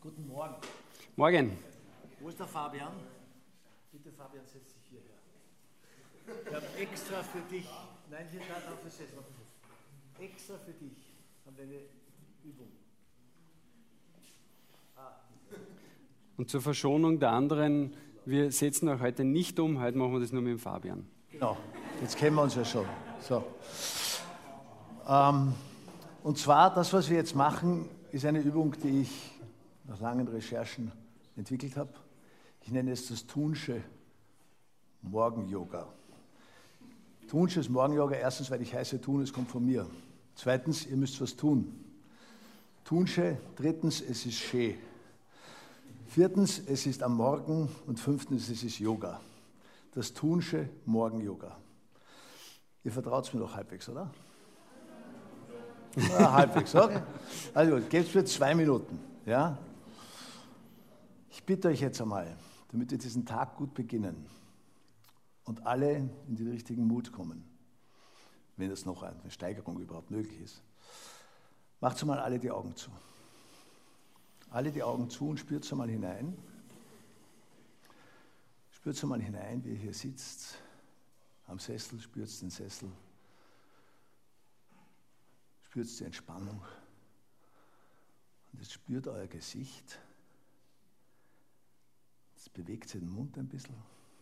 Guten Morgen. Morgen. Wo ist der Fabian? Bitte, Fabian, setz dich hierher. Ich habe extra für dich, nein, hier da auf der Sessel, extra für dich haben wir eine Übung. Und zur Verschonung der anderen, wir setzen auch heute nicht um, heute machen wir das nur mit dem Fabian. Genau, jetzt kennen wir uns ja schon. So. Und zwar, das, was wir jetzt machen, ist eine Übung, die ich nach langen Recherchen entwickelt habe. Ich nenne es das Thunsche Morgen-Yoga. Thunsches Morgen-Yoga, erstens, weil ich heiße Thun, es kommt von mir. Zweitens, ihr müsst was tun. Thunsche, drittens, es ist schön. Viertens, es ist am Morgen und fünftens, es ist Yoga. Das Thunsche Morgen-Yoga. Ihr vertraut es mir doch halbwegs, oder? Ja, halbwegs, okay. Also gebt es für 2 Minuten. Ja? Ich bitte euch jetzt einmal, damit wir diesen Tag gut beginnen und alle in den richtigen Mut kommen, wenn das noch eine Steigerung überhaupt möglich ist, macht mal alle die Augen zu. Alle die Augen zu und spürt mal hinein. Spürt mal hinein, wie ihr hier sitzt, am Sessel, spürt den Sessel, spürt die Entspannung und jetzt spürt euer Gesicht. Jetzt bewegt den Mund ein bisschen.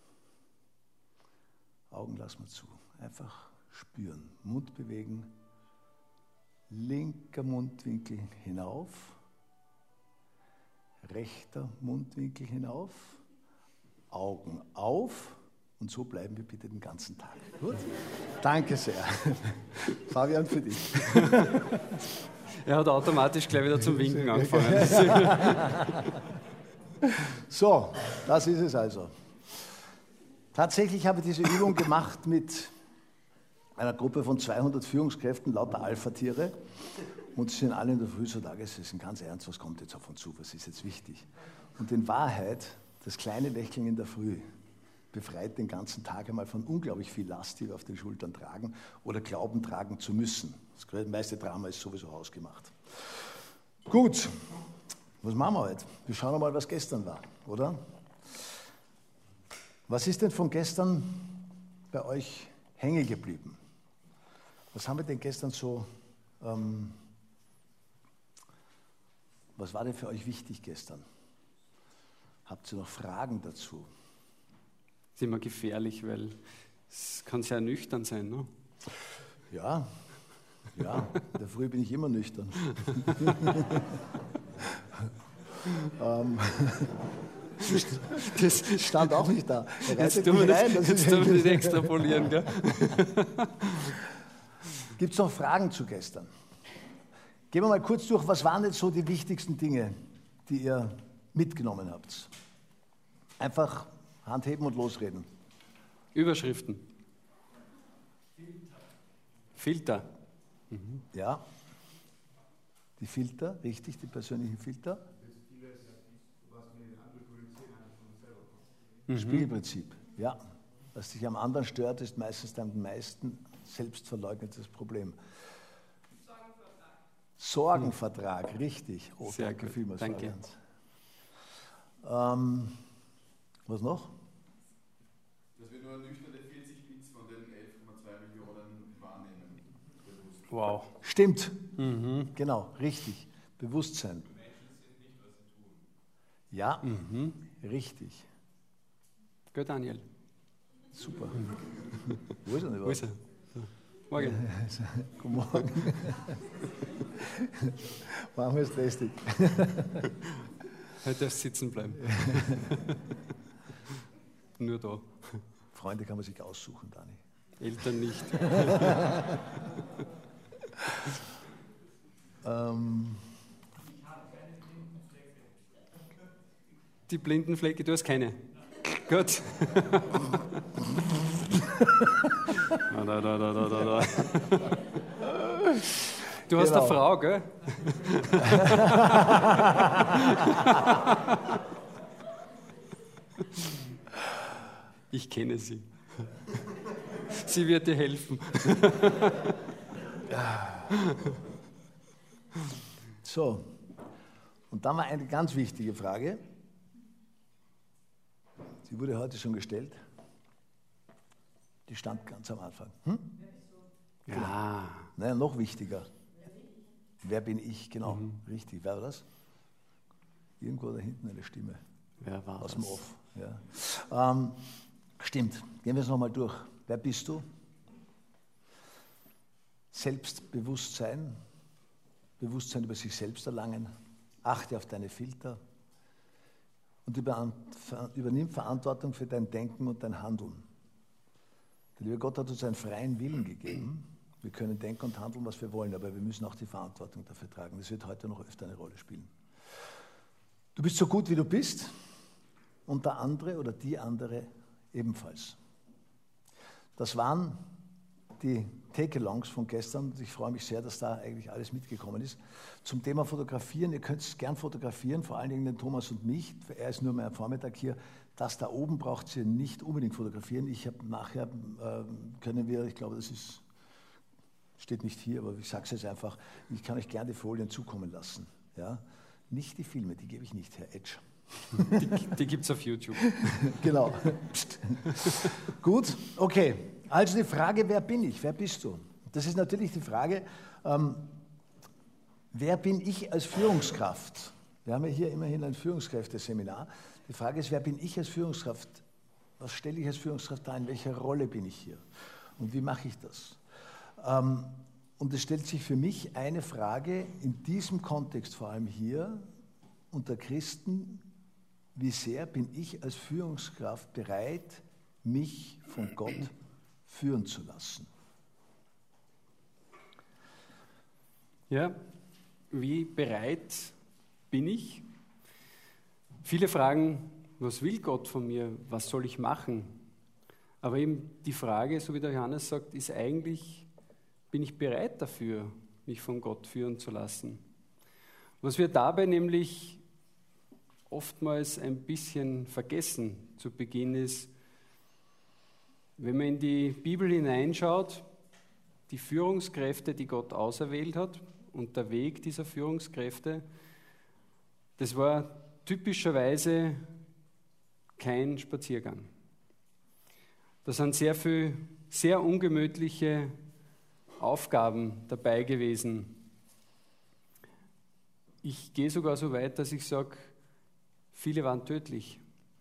Augen lassen wir zu. Einfach spüren. Mund bewegen. Linker Mundwinkel hinauf. Rechter Mundwinkel hinauf. Augen auf. Und so bleiben wir bitte den ganzen Tag. Gut? Danke sehr. Fabian, für dich. Er hat automatisch gleich wieder zum Winken angefangen. So, das ist es also. Tatsächlich habe ich diese Übung gemacht mit einer Gruppe von 200 Führungskräften, lauter Alpha-Tiere. Und sie sind alle in der Früh so da, sie sind ganz ernst, was kommt jetzt auf uns zu, was ist jetzt wichtig? Und in Wahrheit, das kleine Lächeln in der Früh befreit den ganzen Tag einmal von unglaublich viel Last, die wir auf den Schultern tragen oder glauben, tragen zu müssen. Das meiste Drama ist sowieso ausgemacht. Gut. Was machen wir heute? Wir schauen mal, was gestern war, oder? Was ist denn von gestern bei euch hängen geblieben? Was haben wir denn gestern so, was war denn für euch wichtig gestern? Habt ihr noch Fragen dazu? Das ist immer gefährlich, weil es kann sehr nüchtern sein, ne? Ja, in der Früh bin ich immer nüchtern. Das stand auch nicht da. Jetzt tun wir nicht extrapolieren, gell? Gibt es noch Fragen zu gestern? Gehen wir mal kurz durch, was waren jetzt so die wichtigsten Dinge, die ihr mitgenommen habt? Einfach Hand heben und losreden. Überschriften. Filter. Mhm. Ja. Die Filter, richtig, die persönlichen Filter. Spiegelprinzip, ja. Was dich am anderen stört, ist meistens am meisten selbstverleugnetes Problem. Sorgenvertrag, richtig. Oh, sehr gut, vielmals, danke. Was noch? Dass wir nur nüchterne 40 Bits von den 11,2 Millionen wahrnehmen. Bewusst. Wow. Stimmt, genau, richtig. Bewusstsein. Die Menschen sind nicht, was sie tun. Ja, richtig. Gut, Daniel. Super. Wo ist er denn Wo ist er? So. Morgen. Guten Morgen. Machen wir es lästig. Heute darfst du sitzen bleiben. Nur da. Freunde kann man sich aussuchen, Dani. Eltern nicht. Die blinden Flecke, du hast keine. Gut. Da. Du hast eine Frau, gell? Ich kenne sie. Sie wird dir helfen. So, Und dann war eine ganz wichtige Frage, die wurde heute schon gestellt, die stand ganz am Anfang. Ja. Naja, noch wichtiger. Wer bin ich? Genau, richtig. Wer war das? Irgendwo da hinten eine Stimme. Wer war aus das? dem Off. Ja. Stimmt. Gehen wir es nochmal durch. Wer bist du? Selbstbewusstsein. Bewusstsein über sich selbst erlangen. Achte auf deine Filter. Und übernimm Verantwortung für dein Denken und dein Handeln. Der liebe Gott hat uns einen freien Willen gegeben. Wir können denken und handeln, was wir wollen, aber wir müssen auch die Verantwortung dafür tragen. Das wird heute noch öfter eine Rolle spielen. Du bist so gut, wie du bist, und der andere oder die andere ebenfalls. Das waren die Take-Alongs von gestern. Ich freue mich sehr, dass da eigentlich alles mitgekommen ist. Zum Thema Fotografieren, ihr könnt es gern fotografieren, vor allen Dingen den Thomas und mich. Er ist nur mehr am Vormittag hier. Das da oben braucht ihr nicht unbedingt fotografieren. Nachher können wir, ich glaube, das steht nicht hier, aber ich sage es jetzt einfach, ich kann euch gerne die Folien zukommen lassen. Ja? Nicht die Filme, die gebe ich nicht, Herr Edge. Die gibt es auf YouTube. Genau. Gut, okay. Also die Frage, wer bin ich? Wer bist du? Das ist natürlich die Frage, wer bin ich als Führungskraft? Wir haben ja hier immerhin ein Führungskräfteseminar. Die Frage ist, wer bin ich als Führungskraft? Was stelle ich als Führungskraft dar? In welcher Rolle bin ich hier? Und wie mache ich das? Und es stellt sich für mich eine Frage in diesem Kontext, vor allem hier, unter Christen, wie sehr bin ich als Führungskraft bereit, mich von Gott führen zu lassen? Ja, wie bereit bin ich? Viele fragen, was will Gott von mir? Was soll ich machen? Aber eben die Frage, so wie der Johannes sagt, ist eigentlich, bin ich bereit dafür, mich von Gott führen zu lassen? Was wir dabei nämlich oftmals ein bisschen vergessen zu Beginn ist, wenn man in die Bibel hineinschaut, die Führungskräfte, die Gott auserwählt hat und der Weg dieser Führungskräfte, das war typischerweise kein Spaziergang. Da sind sehr viele, sehr ungemütliche Aufgaben dabei gewesen. Ich gehe sogar so weit, dass ich sage, viele waren tödlich.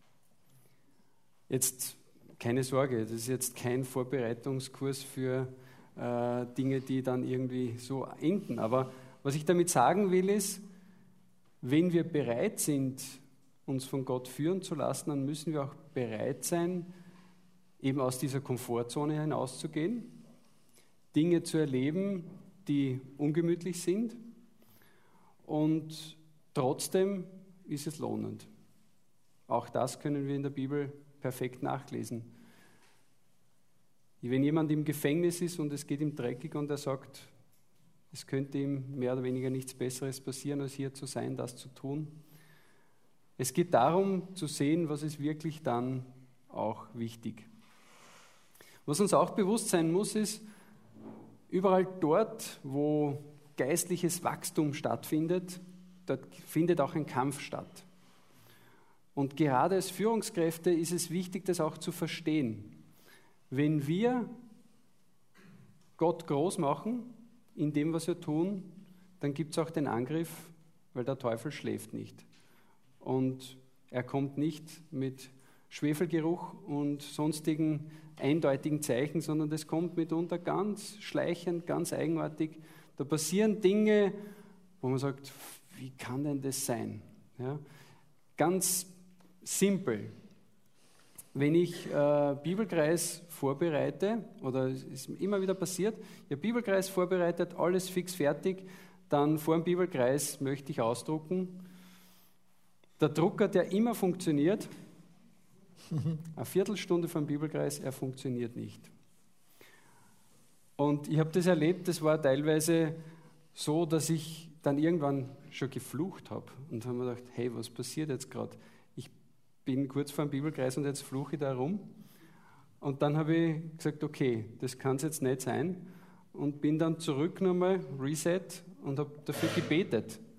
Jetzt keine Sorge, das ist jetzt kein Vorbereitungskurs für Dinge, die dann irgendwie so enden. Aber was ich damit sagen will, ist, wenn wir bereit sind, uns von Gott führen zu lassen, dann müssen wir auch bereit sein, eben aus dieser Komfortzone hinauszugehen, Dinge zu erleben, die ungemütlich sind, und trotzdem ist es lohnend. Auch das können wir in der Bibel perfekt nachlesen. Wenn jemand im Gefängnis ist und es geht ihm dreckig und er sagt, es könnte ihm mehr oder weniger nichts Besseres passieren, als hier zu sein, das zu tun. Es geht darum, zu sehen, was ist wirklich dann auch wichtig. Was uns auch bewusst sein muss, ist, überall dort, wo geistliches Wachstum stattfindet, dort findet auch ein Kampf statt. Und gerade als Führungskräfte ist es wichtig, das auch zu verstehen. Wenn wir Gott groß machen in dem, was wir tun, dann gibt es auch den Angriff, weil der Teufel schläft nicht. Und er kommt nicht mit Schwefelgeruch und sonstigen eindeutigen Zeichen, sondern das kommt mitunter ganz schleichend, ganz eigenartig. Da passieren Dinge, wo man sagt, wie kann denn das sein? Ja? Ganz simpel. Wenn ich Bibelkreis vorbereite, oder es ist immer wieder passiert, ich habe Bibelkreis vorbereitet, alles fix fertig, dann vor dem Bibelkreis möchte ich ausdrucken. Der Drucker, der immer funktioniert, eine Viertelstunde vor dem Bibelkreis, er funktioniert nicht. Und ich habe das erlebt, das war teilweise so, dass ich dann irgendwann schon geflucht habe und habe mir gedacht, hey, was passiert jetzt gerade? Ich bin kurz vor dem Bibelkreis und jetzt fluche ich da rum. Und dann habe ich gesagt, okay, das kann es jetzt nicht sein, und bin dann zurück nochmal, Reset, und habe dafür gebetet.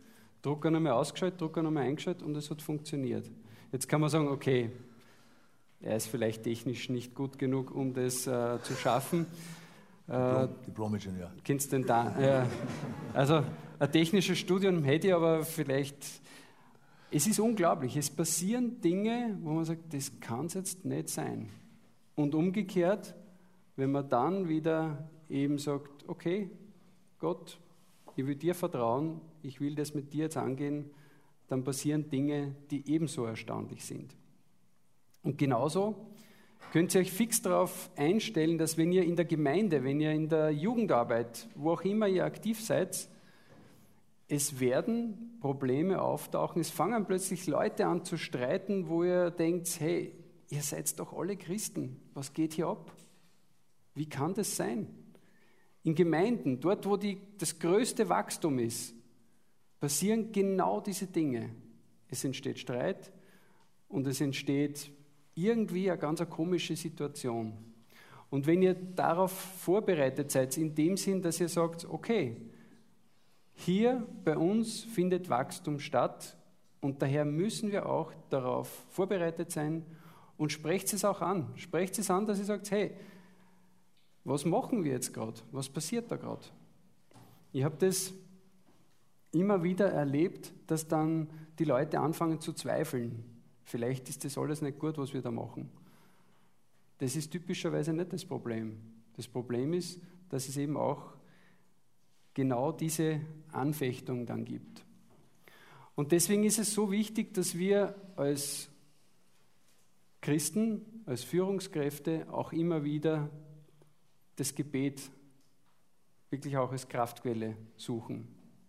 Drucker nochmal ausgeschaltet, Drucker nochmal eingeschaltet und es hat funktioniert. Jetzt kann man sagen, okay, er ist vielleicht technisch nicht gut genug, um das zu schaffen. Diplom-Ingenieur. Kennst du den da? Also ein technisches Studium hätte ich, aber vielleicht... Es ist unglaublich, es passieren Dinge, wo man sagt, das kann es jetzt nicht sein. Und umgekehrt, wenn man dann wieder eben sagt, okay, Gott, ich will dir vertrauen, ich will das mit dir jetzt angehen, dann passieren Dinge, die ebenso erstaunlich sind. Und genauso könnt ihr euch fix darauf einstellen, dass wenn ihr in der Gemeinde, wenn ihr in der Jugendarbeit, wo auch immer ihr aktiv seid, es werden Probleme auftauchen, es fangen plötzlich Leute an zu streiten, wo ihr denkt, hey, ihr seid doch alle Christen, was geht hier ab? Wie kann das sein? In Gemeinden, dort wo das größte Wachstum ist, passieren genau diese Dinge. Es entsteht Streit und es entsteht irgendwie eine ganz komische Situation. Und wenn ihr darauf vorbereitet seid, in dem Sinn, dass ihr sagt, okay, hier bei uns findet Wachstum statt und daher müssen wir auch darauf vorbereitet sein und sprecht es auch an. Sprecht es an, dass ihr sagt, hey, was machen wir jetzt gerade? Was passiert da gerade? Ich habe das immer wieder erlebt, dass dann die Leute anfangen zu zweifeln. Vielleicht ist das alles nicht gut, was wir da machen. Das ist typischerweise nicht das Problem. Das Problem ist, dass es eben auch genau diese Anfechtung dann gibt. Und deswegen ist es so wichtig, dass wir als Christen, als Führungskräfte auch immer wieder das Gebet wirklich auch als Kraftquelle suchen.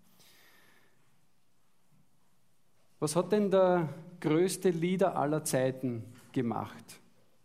Was hat denn der größte Leader aller Zeiten gemacht?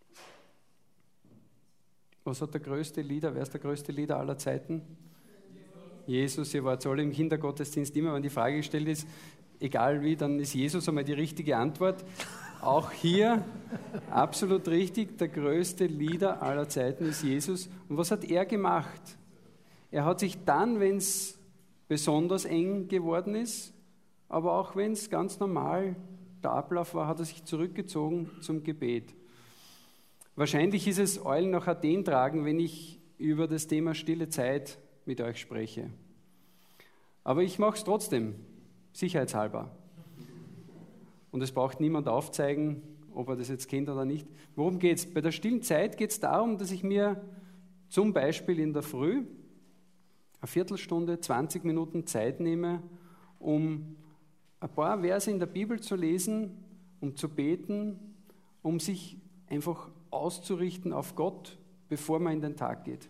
Was hat der größte Leader, wer ist der größte Leader aller Zeiten? Jesus, ihr wart alle im Kindergottesdienst immer, wenn die Frage gestellt ist, egal wie, dann ist Jesus einmal die richtige Antwort. Auch hier absolut richtig, der größte Leader aller Zeiten ist Jesus. Und was hat er gemacht? Er hat sich dann, wenn es besonders eng geworden ist, aber auch wenn es ganz normal der Ablauf war, hat er sich zurückgezogen zum Gebet. Wahrscheinlich ist es Eulen nach Athen tragen, wenn ich über das Thema stille Zeit mit euch spreche. Aber ich mache es trotzdem, sicherheitshalber. Und es braucht niemand aufzeigen, ob er das jetzt kennt oder nicht. Worum geht es? Bei der stillen Zeit geht es darum, dass ich mir zum Beispiel in der Früh eine Viertelstunde, 20 Minuten Zeit nehme, um ein paar Verse in der Bibel zu lesen, um zu beten, um sich einfach auszurichten auf Gott, bevor man in den Tag geht.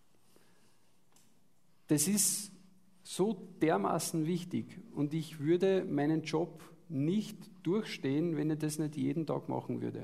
Das ist so dermaßen wichtig und ich würde meinen Job nicht durchstehen, wenn ich das nicht jeden Tag machen würde.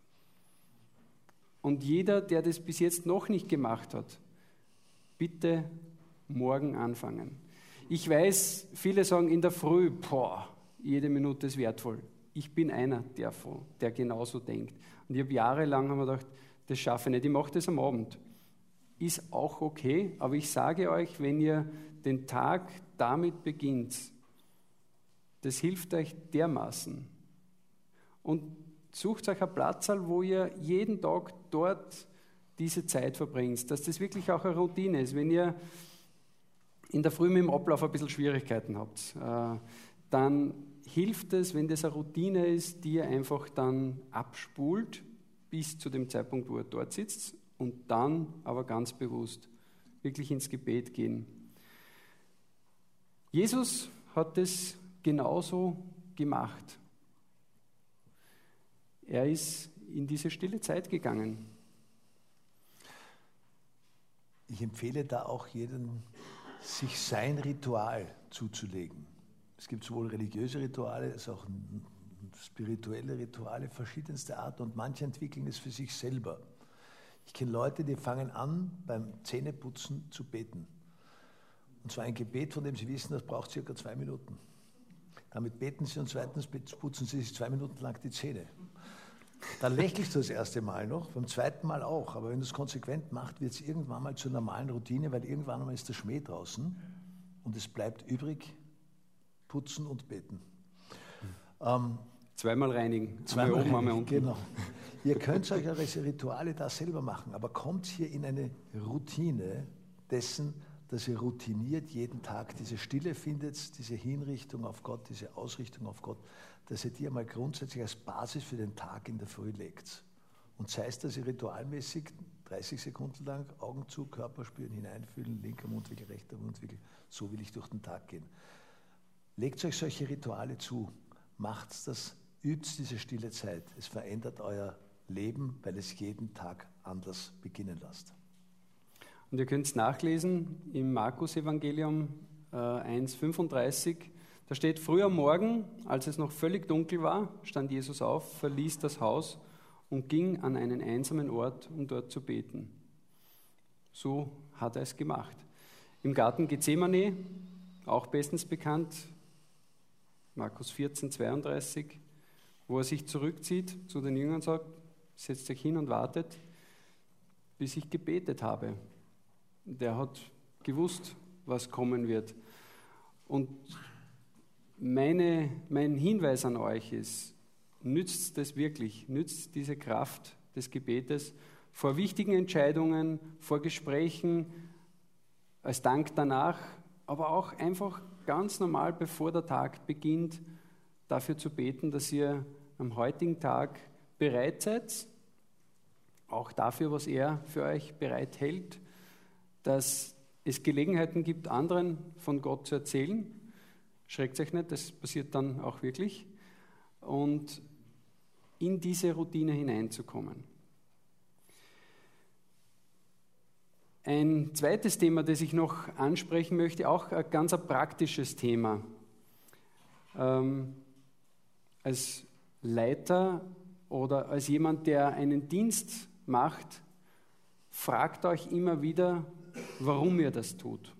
Und jeder, der das bis jetzt noch nicht gemacht hat, bitte morgen anfangen. Ich weiß, viele sagen in der Früh, jede Minute ist wertvoll. Ich bin einer der genauso denkt. Und ich habe jahrelang gedacht, das schaffe ich nicht, ich mache das am Abend. Ist auch okay, aber ich sage euch, wenn ihr den Tag damit beginnt, das hilft euch dermaßen. Und sucht euch einen Platz, wo ihr jeden Tag dort diese Zeit verbringt, dass das wirklich auch eine Routine ist. Wenn ihr in der Früh mit dem Ablauf ein bisschen Schwierigkeiten habt, dann hilft es, wenn das eine Routine ist, die ihr einfach dann abspult bis zu dem Zeitpunkt, wo ihr dort sitzt und dann aber ganz bewusst wirklich ins Gebet gehen. Jesus hat das genauso gemacht. Er ist in diese stille Zeit gegangen. Ich empfehle da auch jedem, sich sein Ritual zuzulegen. Es gibt sowohl religiöse Rituale als auch spirituelle Rituale verschiedenster Art und manche entwickeln es für sich selber. Ich kenne Leute, die fangen an, beim Zähneputzen zu beten. Und zwar ein Gebet, von dem sie wissen, das braucht circa 2 Minuten. Damit beten sie und zweitens putzen sie sich 2 Minuten lang die Zähne. Dann lächelst du das erste Mal noch, beim zweiten Mal auch. Aber wenn du es konsequent machst, wird es irgendwann mal zur normalen Routine, weil irgendwann mal ist der Schmäh draußen und es bleibt übrig putzen und beten. Zweimal reinigen. Zweimal oben, einmal unten. Genau. Ihr könnt euch eure Rituale da selber machen, aber kommt hier in eine Routine dessen, dass ihr routiniert jeden Tag diese Stille findet, diese Hinrichtung auf Gott, diese Ausrichtung auf Gott, dass ihr die einmal grundsätzlich als Basis für den Tag in der Früh legt. Und sei es, dass ihr ritualmäßig 30 Sekunden lang Augen zu, Körper spüren, hineinfühlen, linker Mundwinkel, rechter Mundwinkel, so will ich durch den Tag gehen. Legt euch solche Rituale zu, macht das, übt diese stille Zeit. Es verändert euer Leben, weil es jeden Tag anders beginnen lasst. Und ihr könnt es nachlesen im Markus-Evangelium 1,35. Da steht, früh am Morgen, als es noch völlig dunkel war, stand Jesus auf, verließ das Haus und ging an einen einsamen Ort, um dort zu beten. So hat er es gemacht. Im Garten Gethsemane, auch bestens bekannt, Markus 14,32, wo er sich zurückzieht zu den Jüngern und sagt, setzt euch hin und wartet, bis ich gebetet habe. Der hat gewusst, was kommen wird. Und mein Hinweis an euch ist, nützt das wirklich, nützt diese Kraft des Gebetes vor wichtigen Entscheidungen, vor Gesprächen, als Dank danach, aber auch einfach ganz normal, bevor der Tag beginnt, dafür zu beten, dass ihr am heutigen Tag bereit seid, auch dafür, was er für euch bereithält, dass es Gelegenheiten gibt, anderen von Gott zu erzählen. Schreckt euch nicht, das passiert dann auch wirklich. Und in diese Routine hineinzukommen. Ein zweites Thema, das ich noch ansprechen möchte, auch ein ganz praktisches Thema. Als Leiter oder als jemand, der einen Dienst macht, fragt euch immer wieder, warum ihr das tut.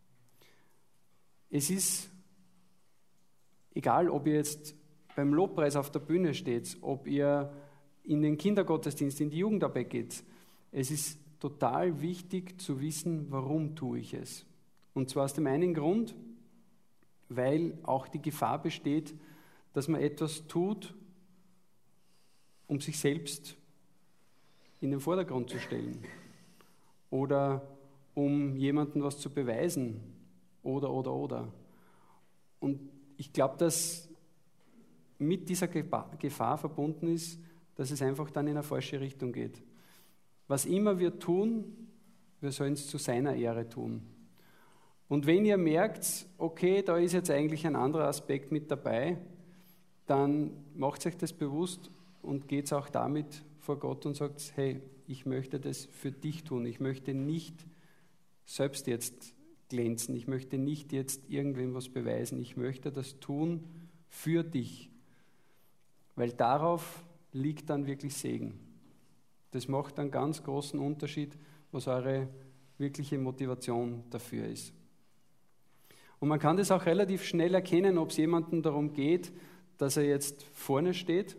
Es ist egal, ob ihr jetzt beim Lobpreis auf der Bühne steht, ob ihr in den Kindergottesdienst, in die Jugendarbeit geht. Es ist total wichtig zu wissen, warum tue ich es. Und zwar aus dem einen Grund, weil auch die Gefahr besteht, dass man etwas tut, um sich selbst in den Vordergrund zu stellen oder um jemandem was zu beweisen oder. Und ich glaube, dass mit dieser Gefahr verbunden ist, dass es einfach dann in eine falsche Richtung geht. Was immer wir tun, wir sollen es zu seiner Ehre tun. Und wenn ihr merkt, okay, da ist jetzt eigentlich ein anderer Aspekt mit dabei, dann macht euch das bewusst und geht auch damit vor Gott und sagt, hey, ich möchte das für dich tun. Ich möchte nicht selbst jetzt glänzen. Ich möchte nicht jetzt irgendwem was beweisen. Ich möchte das tun für dich. Weil darauf liegt dann wirklich Segen. Das macht einen ganz großen Unterschied, was eure wirkliche Motivation dafür ist. Und man kann das auch relativ schnell erkennen, ob es jemandem darum geht, dass er jetzt vorne steht.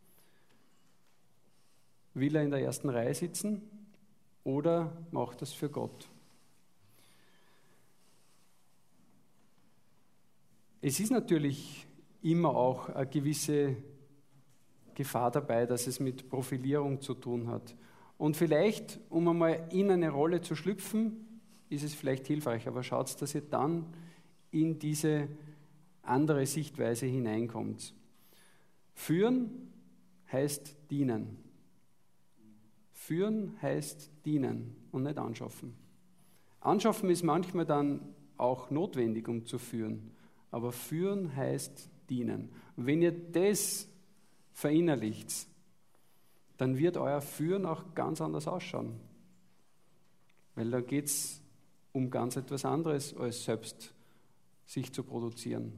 Will er in der ersten Reihe sitzen oder macht das für Gott? Es ist natürlich immer auch eine gewisse Gefahr dabei, dass es mit Profilierung zu tun hat. Und vielleicht, um einmal in eine Rolle zu schlüpfen, ist es vielleicht hilfreich, aber schaut, dass ihr dann in diese andere Sichtweise hineinkommt. Führen heißt dienen. Führen heißt dienen und nicht anschaffen. Anschaffen ist manchmal dann auch notwendig, um zu führen. Aber führen heißt dienen. Und wenn ihr das verinnerlicht, dann wird euer Führen auch ganz anders ausschauen. Weil da geht es um ganz etwas anderes, als selbst sich zu produzieren.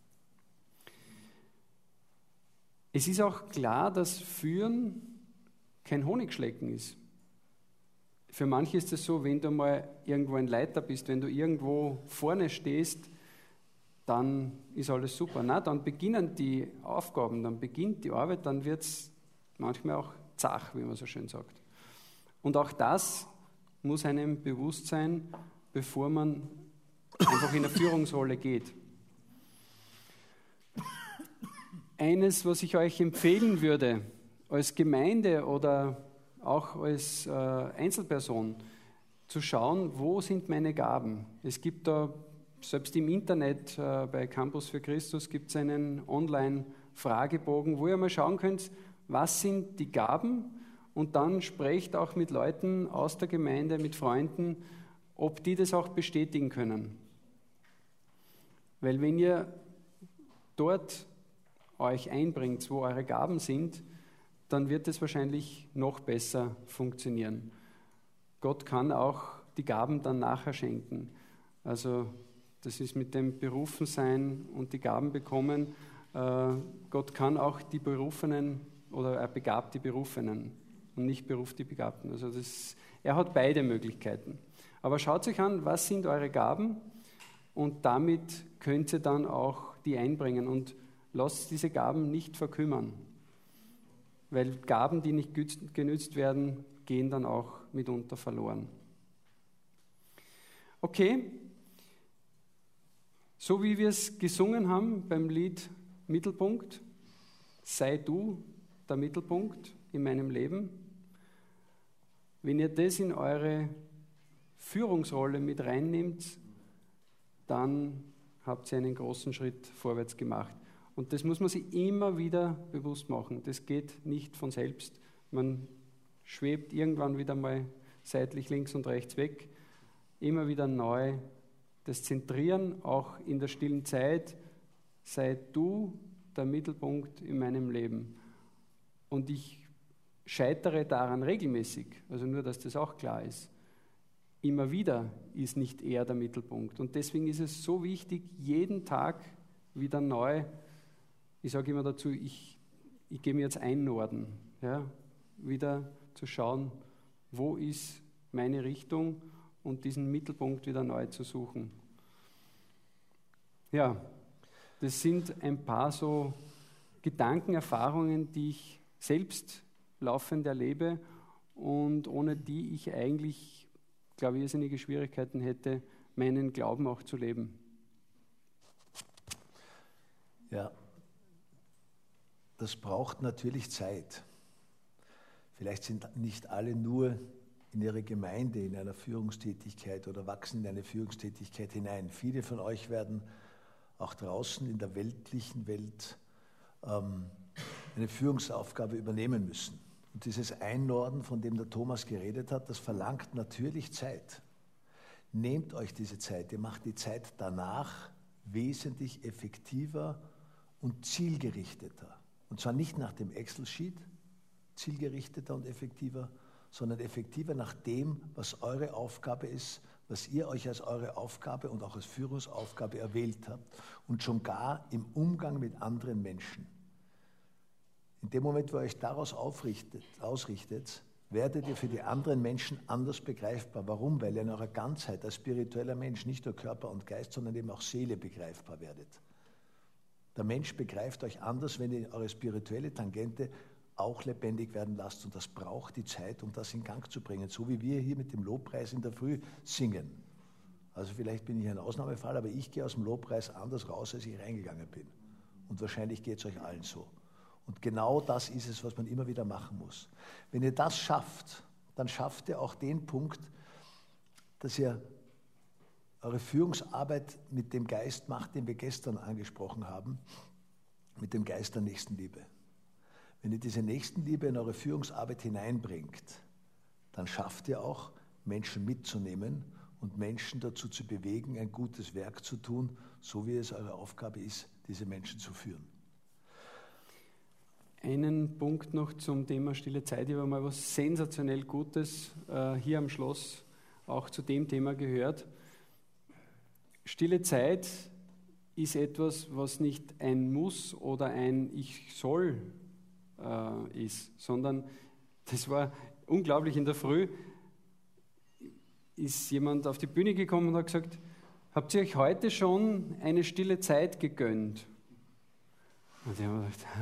Es ist auch klar, dass Führen kein Honigschlecken ist. Für manche ist es so, wenn du mal irgendwo ein Leiter bist, wenn du irgendwo vorne stehst, dann ist alles super. Na, dann beginnen die Aufgaben, dann beginnt die Arbeit, dann wird es manchmal auch zach, wie man so schön sagt. Und auch das muss einem bewusst sein, bevor man einfach in eine Führungsrolle geht. Eines, was ich euch empfehlen würde, als Gemeinde oder auch als Einzelperson, zu schauen, wo sind meine Gaben. Es gibt da, selbst im Internet, bei Campus für Christus, gibt es einen Online-Fragebogen, wo ihr mal schauen könnt, was sind die Gaben, und dann sprecht auch mit Leuten aus der Gemeinde, mit Freunden, ob die das auch bestätigen können. Weil wenn ihr dort euch einbringt, wo eure Gaben sind, dann wird es wahrscheinlich noch besser funktionieren. Gott kann auch die Gaben dann nachher schenken. Also das ist mit dem Berufensein und die Gaben bekommen. Gott kann auch die Berufenen, oder er begabt die Berufenen und nicht beruft die Begabten. Also er hat beide Möglichkeiten. Aber schaut euch an, was sind eure Gaben, und damit könnt ihr dann auch die einbringen. Und lasst diese Gaben nicht verkümmern. Weil Gaben, die nicht genützt werden, gehen dann auch mitunter verloren. Okay, so wie wir es gesungen haben beim Lied Mittelpunkt, sei du der Mittelpunkt in meinem Leben. Wenn ihr das in eure Führungsrolle mit reinnehmt, dann habt ihr einen großen Schritt vorwärts gemacht. Und das muss man sich immer wieder bewusst machen. Das geht nicht von selbst. Man schwebt irgendwann wieder mal seitlich links und rechts weg. Immer wieder neu das Zentrieren, auch in der stillen Zeit. Sei du der Mittelpunkt in meinem Leben. Und ich scheitere daran regelmäßig, also nur, dass das auch klar ist. Immer wieder ist nicht er der Mittelpunkt. Und deswegen ist es so wichtig, jeden Tag wieder neu, ich sage immer dazu, ich gehe mir jetzt einnorden, ja, wieder zu schauen, wo ist meine Richtung, und diesen Mittelpunkt wieder neu zu suchen. Ja, das sind ein paar so Gedanken, Erfahrungen, die ich selbst laufend erlebe und ohne die ich eigentlich, glaube ich, irrsinnige Schwierigkeiten hätte, meinen Glauben auch zu leben. Ja, das braucht natürlich Zeit. Vielleicht sind nicht alle nur in ihre Gemeinde in einer Führungstätigkeit oder wachsen in eine Führungstätigkeit hinein. Viele von euch werden auch draußen in der weltlichen Welt eine Führungsaufgabe übernehmen müssen. Und dieses Einnorden, von dem der Thomas geredet hat, das verlangt natürlich Zeit. Nehmt euch diese Zeit, ihr macht die Zeit danach wesentlich effektiver und zielgerichteter. Und zwar nicht nach dem Excel-Sheet, zielgerichteter und effektiver, sondern effektiver nach dem, was eure Aufgabe ist, was ihr euch als eure Aufgabe und auch als Führungsaufgabe erwählt habt, und schon gar im Umgang mit anderen Menschen. In dem Moment, wo ihr euch daraus ausrichtet, werdet ihr für die anderen Menschen anders begreifbar. Warum? Weil ihr in eurer Ganzheit als spiritueller Mensch nicht nur Körper und Geist, sondern eben auch Seele begreifbar werdet. Der Mensch begreift euch anders, wenn ihr eure spirituelle Tangente auch lebendig werden lasst, und das braucht die Zeit, um das in Gang zu bringen, so wie wir hier mit dem Lobpreis in der Früh singen. Also vielleicht bin ich ein Ausnahmefall, aber ich gehe aus dem Lobpreis anders raus, als ich reingegangen bin. Und wahrscheinlich geht es euch allen so. Und genau das ist es, was man immer wieder machen muss. Wenn ihr das schafft, dann schafft ihr auch den Punkt, dass ihr eure Führungsarbeit mit dem Geist macht, den wir gestern angesprochen haben, mit dem Geist der Nächstenliebe. Wenn ihr diese Nächstenliebe in eure Führungsarbeit hineinbringt, dann schafft ihr auch, Menschen mitzunehmen und Menschen dazu zu bewegen, ein gutes Werk zu tun, so wie es eure Aufgabe ist, diese Menschen zu führen. Einen Punkt noch zum Thema stille Zeit. Ich habe mal was sensationell Gutes hier am Schloss auch zu dem Thema gehört. Stille Zeit ist etwas, was nicht ein Muss oder ein Ich soll ist, sondern das war unglaublich. In der Früh ist jemand auf die Bühne gekommen und hat gesagt, habt ihr euch heute schon eine stille Zeit gegönnt? Und ich habe mir gedacht,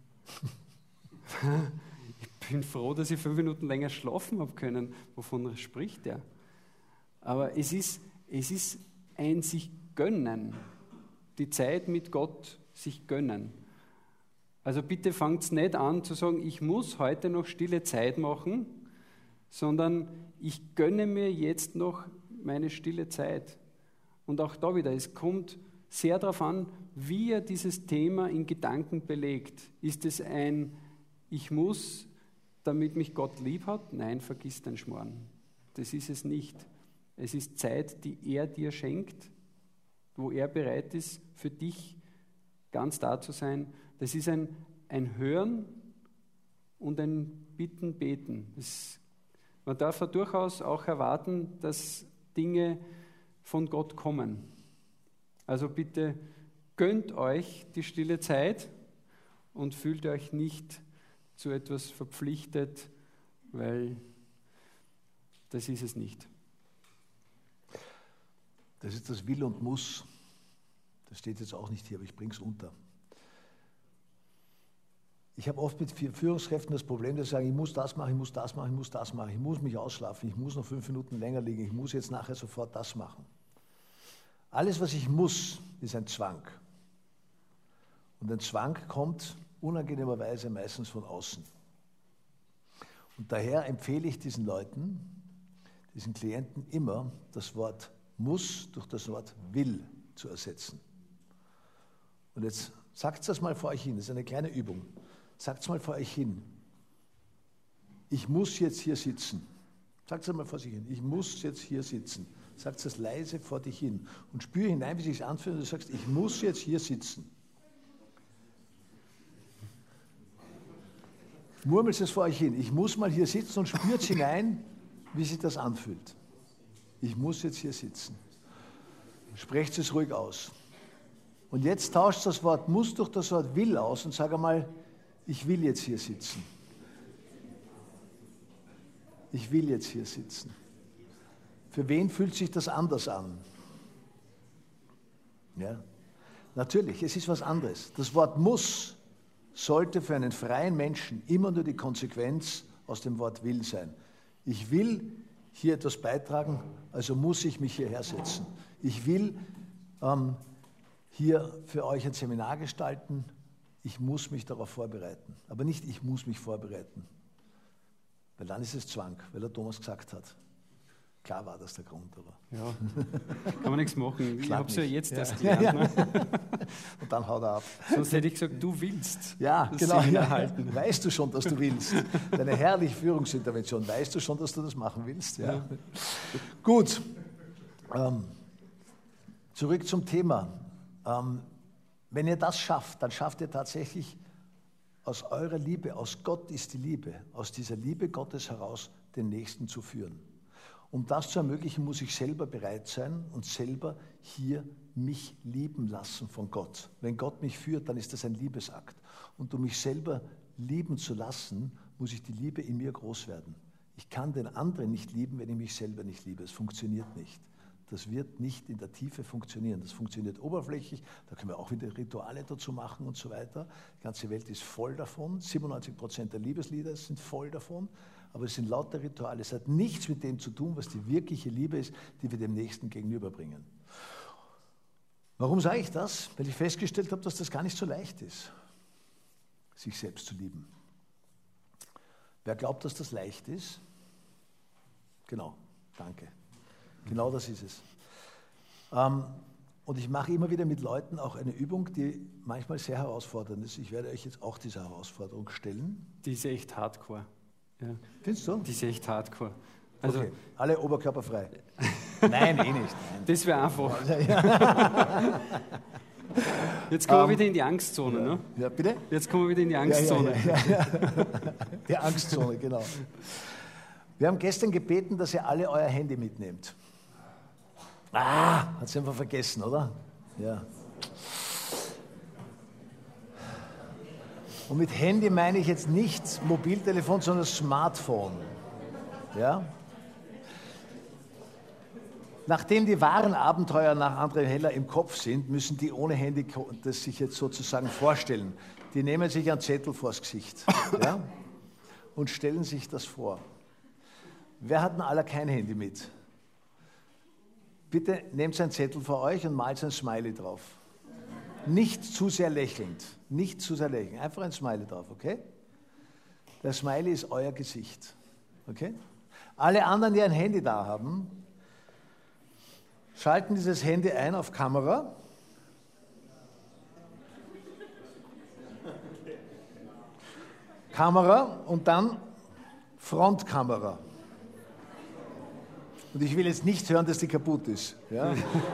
ich bin froh, dass ich 5 Minuten länger schlafen habe können. Wovon spricht der? Aber es ist ein sich gönnen, die Zeit mit Gott sich gönnen. Also bitte fangt nicht an zu sagen, ich muss heute noch stille Zeit machen, sondern ich gönne mir jetzt noch meine stille Zeit. Und auch da wieder, es kommt sehr darauf an, wie er dieses Thema in Gedanken belegt. Ist es ein, ich muss, damit mich Gott lieb hat? Nein, vergiss den Schmarrn. Das ist es nicht. Es ist Zeit, die er dir schenkt, wo er bereit ist, für dich ganz da zu sein. Das ist ein Hören und ein Bitten, Beten. Man darf ja durchaus auch erwarten, dass Dinge von Gott kommen. Also bitte gönnt euch die stille Zeit und fühlt euch nicht zu etwas verpflichtet, weil das ist es nicht. Das ist das Will und Muss. Das steht jetzt auch nicht hier, aber ich bringe es unter. Ich habe oft mit Führungskräften das Problem, dass sie sagen, ich muss das machen, ich muss das machen, ich muss das machen, ich muss mich ausschlafen, ich muss noch 5 Minuten länger liegen, ich muss jetzt nachher sofort das machen. Alles, was ich muss, ist ein Zwang. Und ein Zwang kommt unangenehmerweise meistens von außen. Und daher empfehle ich diesen Leuten, diesen Klienten immer, das Wort muss durch das Wort will zu ersetzen. Und jetzt sagt das mal vor euch hin, das ist eine kleine Übung. Sagt es mal vor euch hin. Ich muss jetzt hier sitzen. Sagt es mal vor sich hin. Ich muss jetzt hier sitzen. Sagt es leise vor dich hin. Und spür hinein, wie es sich anfühlt, und du sagst, ich muss jetzt hier sitzen. Murmelt es vor euch hin. Ich muss mal hier sitzen und spürt hinein, wie sich das anfühlt. Ich muss jetzt hier sitzen. Sprecht es ruhig aus. Und jetzt tauscht das Wort muss durch das Wort will aus und sag einmal, ich will jetzt hier sitzen. Ich will jetzt hier sitzen. Für wen fühlt sich das anders an? Ja? Natürlich, es ist was anderes. Das Wort muss sollte für einen freien Menschen immer nur die Konsequenz aus dem Wort will sein. Ich will hier etwas beitragen, also muss ich mich hierher setzen. Ich will hier für euch ein Seminar gestalten, ich muss mich darauf vorbereiten. Aber nicht, ich muss mich vorbereiten. Weil dann ist es Zwang, weil der Thomas gesagt hat. Klar war das der Grund, aber... Ja, kann man nichts machen. Ich habe es ja jetzt erst Ja. gelernt. Ne? Und dann haut er ab. Sonst hätte ich gesagt, du willst Ja, das genau. Seminar Ja. halten. Weißt du schon, dass du willst? Deine herrliche Führungsintervention. Weißt du schon, dass du das machen willst? Ja. Ja. Gut. Zurück zum Thema. Wenn ihr das schafft, dann schafft ihr tatsächlich aus eurer Liebe, aus Gott ist die Liebe, aus dieser Liebe Gottes heraus den Nächsten zu führen. Um das zu ermöglichen, muss ich selber bereit sein und selber hier mich lieben lassen von Gott. Wenn Gott mich führt, dann ist das ein Liebesakt. Und um mich selber lieben zu lassen, muss ich die Liebe in mir groß werden. Ich kann den anderen nicht lieben, wenn ich mich selber nicht liebe. Es funktioniert nicht. Das wird nicht in der Tiefe funktionieren. Das funktioniert oberflächlich, da können wir auch wieder Rituale dazu machen und so weiter. Die ganze Welt ist voll davon, 97% der Liebeslieder sind voll davon, aber es sind lauter Rituale. Es hat nichts mit dem zu tun, was die wirkliche Liebe ist, die wir dem Nächsten gegenüberbringen. Warum sage ich das? Weil ich festgestellt habe, dass das gar nicht so leicht ist, sich selbst zu lieben. Wer glaubt, dass das leicht ist? Genau, danke. Genau das ist es. Und ich mache immer wieder mit Leuten auch eine Übung, die manchmal sehr herausfordernd ist. Ich werde euch jetzt auch diese Herausforderung stellen. Die ist echt hardcore. Ja. Findest du? Die ist echt hardcore. Also, Okay, alle oberkörperfrei. Nein, eh nicht. das wäre einfach. Jetzt kommen wir wieder in die Angstzone. Ne? Ja, bitte? Jetzt kommen wir wieder in die Angstzone. Ja. Die Angstzone, genau. Wir haben gestern gebeten, dass ihr alle euer Handy mitnehmt. Hat sie einfach vergessen, oder? Ja. Und mit Handy meine ich jetzt nicht Mobiltelefon, sondern Smartphone. Ja? Nachdem die wahren Abenteuer nach André Heller im Kopf sind, müssen die ohne Handy das sich jetzt sozusagen vorstellen. Die nehmen sich einen Zettel vors Gesicht, ja? Und stellen sich das vor. Wer hat denn aller kein Handy mit? Bitte nehmt einen Zettel vor euch und malt ein Smiley drauf. Nicht zu sehr lächelnd. Nicht zu sehr lächelnd. Einfach ein Smiley drauf, okay? Der Smiley ist euer Gesicht. Okay? Alle anderen, die ein Handy da haben, schalten dieses Handy ein auf Kamera. Kamera und dann Frontkamera. Und ich will jetzt nicht hören, dass die kaputt ist. Ja?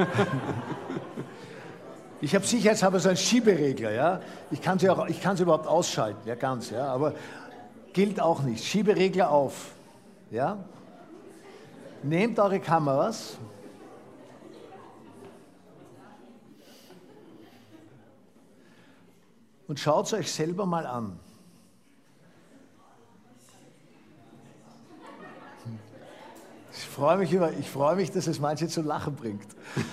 Ich habe sicherheitshalber so einen Schieberegler. Ja? Ich kann sie überhaupt ausschalten, ja, ganz. Ja? Aber gilt auch nicht. Schieberegler auf. Ja? Nehmt eure Kameras. Und schaut es euch selber mal an. Ich freue mich, dass es manche zu lachen bringt.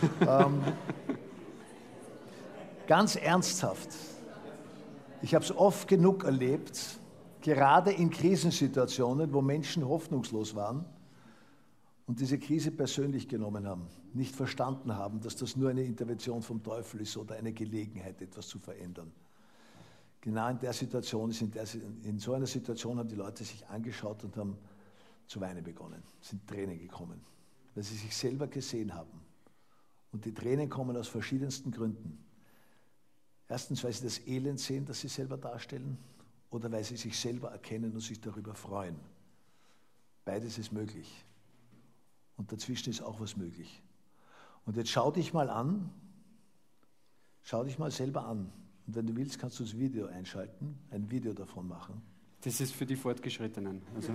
Ganz ernsthaft. Ich habe es oft genug erlebt, gerade in Krisensituationen, wo Menschen hoffnungslos waren und diese Krise persönlich genommen haben, nicht verstanden haben, dass das nur eine Intervention vom Teufel ist oder eine Gelegenheit, etwas zu verändern. Genau in der Situation, in so einer Situation haben die Leute sich angeschaut und haben zu weinen begonnen, sind Tränen gekommen, weil sie sich selber gesehen haben. Und die Tränen kommen aus verschiedensten Gründen. Erstens, weil sie das Elend sehen, das sie selber darstellen, oder weil sie sich selber erkennen und sich darüber freuen. Beides ist möglich. Und dazwischen ist auch was möglich. Und jetzt schau dich mal an, schau dich mal selber an. Und wenn du willst, kannst du das Video einschalten, ein Video davon machen. Das ist für die Fortgeschrittenen. Also.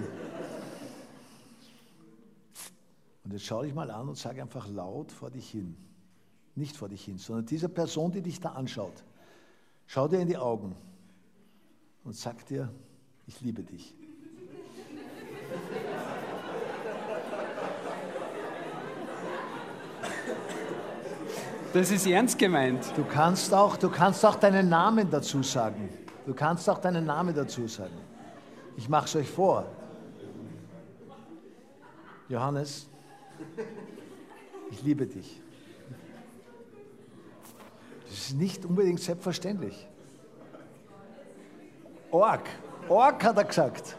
Und jetzt schau dich mal an und sag einfach laut vor dich hin. Nicht vor dich hin, sondern dieser Person, die dich da anschaut. Schau dir in die Augen und sag dir, ich liebe dich. Das ist ernst gemeint. Du kannst auch deinen Namen dazu sagen. Du kannst auch deinen Namen dazu sagen. Ich mache es euch vor. Johannes, ich liebe dich. Das ist nicht unbedingt selbstverständlich. Org hat er gesagt.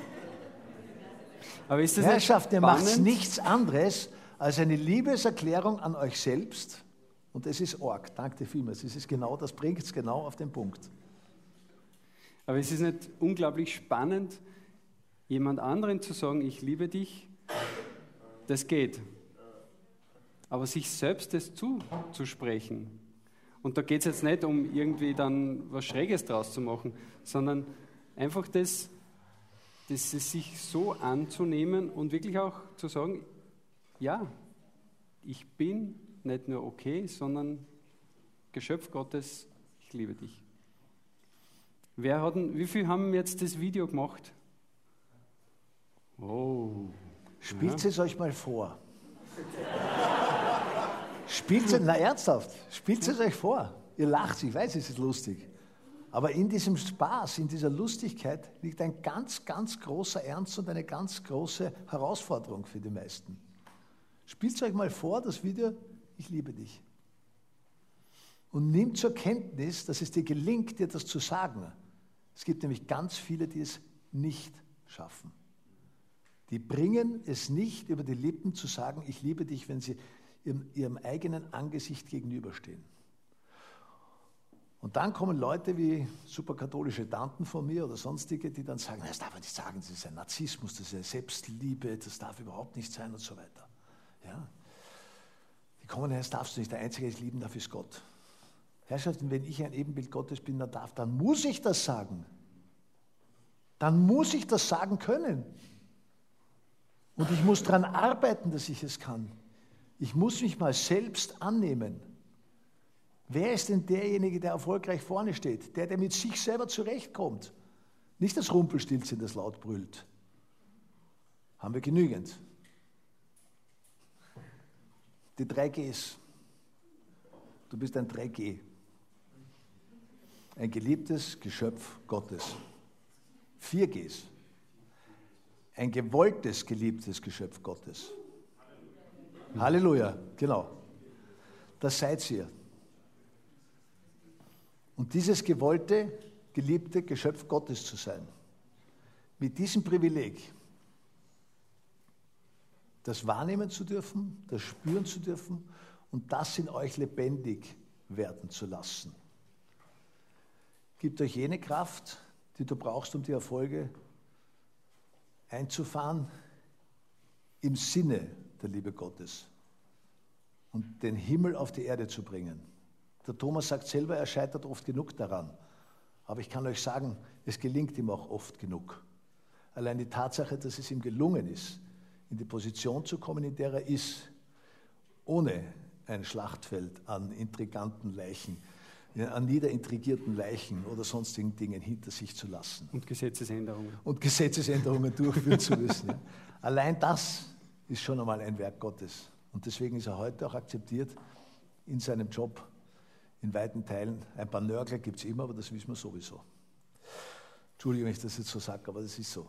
Aber ist das Herrschaft, ihr macht spannend? nichts anderes als eine Liebeserklärung an euch selbst. Und das ist Org. Danke dir vielmals. Das bringt es genau auf den Punkt. Aber ist es nicht unglaublich spannend, jemand anderen zu sagen, ich liebe dich? Das geht. Aber sich selbst das zuzusprechen. Und da geht es jetzt nicht um irgendwie dann was Schräges draus zu machen, sondern einfach das sich so anzunehmen und wirklich auch zu sagen, ja, ich bin nicht nur okay, sondern Geschöpf Gottes, ich liebe dich. Wie viel haben jetzt das Video gemacht? Oh. Spielt es euch mal vor. Ernsthaft, spielt es euch vor. Ihr lacht, ich weiß, es ist lustig. Aber in diesem Spaß, in dieser Lustigkeit liegt ein ganz, ganz großer Ernst und eine ganz große Herausforderung für die meisten. Spielt es euch mal vor, das Video, ich liebe dich. Und nehmt zur Kenntnis, dass es dir gelingt, dir das zu sagen. Es gibt nämlich ganz viele, die es nicht schaffen. Die bringen es nicht über die Lippen zu sagen, ich liebe dich, wenn sie ihrem eigenen Angesicht gegenüberstehen. Und dann kommen Leute wie superkatholische Tanten von mir oder sonstige, die dann sagen, das darf man nicht sagen, das ist ein Narzissmus, das ist eine Selbstliebe, das darf überhaupt nicht sein und so weiter. Ja? Die kommen, das darfst du nicht, der Einzige, der ich lieben darf, ist Gott. Herrschaften, wenn ich ein Ebenbild Gottes bin, dann muss ich das sagen. Dann muss ich das sagen können. Und ich muss daran arbeiten, dass ich es kann. Ich muss mich mal selbst annehmen. Wer ist denn derjenige, der erfolgreich vorne steht? Der mit sich selber zurechtkommt. Nicht das Rumpelstilzchen, das laut brüllt. Haben wir genügend. Die 3 Gs. Du bist ein 3G. Ein geliebtes Geschöpf Gottes. 4 Gs. Ein gewolltes, geliebtes Geschöpf Gottes. Halleluja, genau. Das seid ihr. Und dieses gewollte, geliebte Geschöpf Gottes zu sein, mit diesem Privileg, das wahrnehmen zu dürfen, das spüren zu dürfen und das in euch lebendig werden zu lassen, gibt euch jene Kraft, die du brauchst, um die Erfolge einzufahren, im Sinne der Liebe Gottes und den Himmel auf die Erde zu bringen. Der Thomas sagt selber, er scheitert oft genug daran. Aber ich kann euch sagen, es gelingt ihm auch oft genug. Allein die Tatsache, dass es ihm gelungen ist, in die Position zu kommen, in der er ist, ohne ein Schlachtfeld an intriganten Leichen, an niederintrigierten Leichen oder sonstigen Dingen hinter sich zu lassen. Und Gesetzesänderungen. Und Gesetzesänderungen durchführen zu müssen. Ja. Allein das ist schon einmal ein Werk Gottes. Und deswegen ist er heute auch akzeptiert in seinem Job in weiten Teilen. Ein paar Nörgler gibt es immer, aber das wissen wir sowieso. Entschuldigung, wenn ich das jetzt so sage, aber das ist so.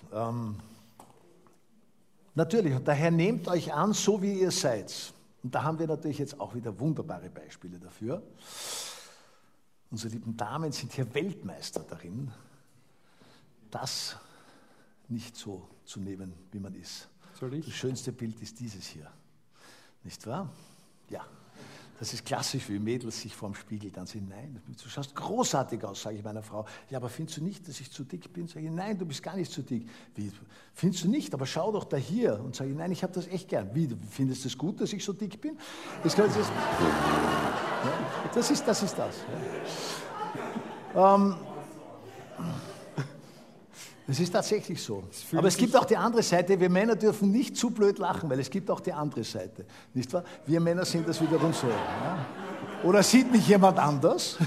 Natürlich, und daher nehmt euch an, so wie ihr seid. Und da haben wir natürlich jetzt auch wieder wunderbare Beispiele dafür. Unsere lieben Damen sind hier Weltmeister darin, das nicht so zu nehmen, wie man ist. Soll ich? Das schönste Bild ist dieses hier. Nicht wahr? Ja. Das ist klassisch, wie Mädels sich vorm Spiegel dann sehen. Nein, du schaust großartig aus, sage ich meiner Frau. Ja, aber findest du nicht, dass ich zu dick bin? Sage ich, nein, du bist gar nicht zu dick. Wie, findest du nicht? Aber schau doch da hier. Und sage ich, nein, ich habe das echt gern. Wie, du findest es gut, dass ich so dick bin? Das ist das. Ja. Das ist tatsächlich so. Aber es gibt auch die andere Seite. Wir Männer dürfen nicht zu blöd lachen, weil es gibt auch die andere Seite. Nicht wahr? Wir Männer sind das wiederum so. Ja? Oder sieht mich jemand anders?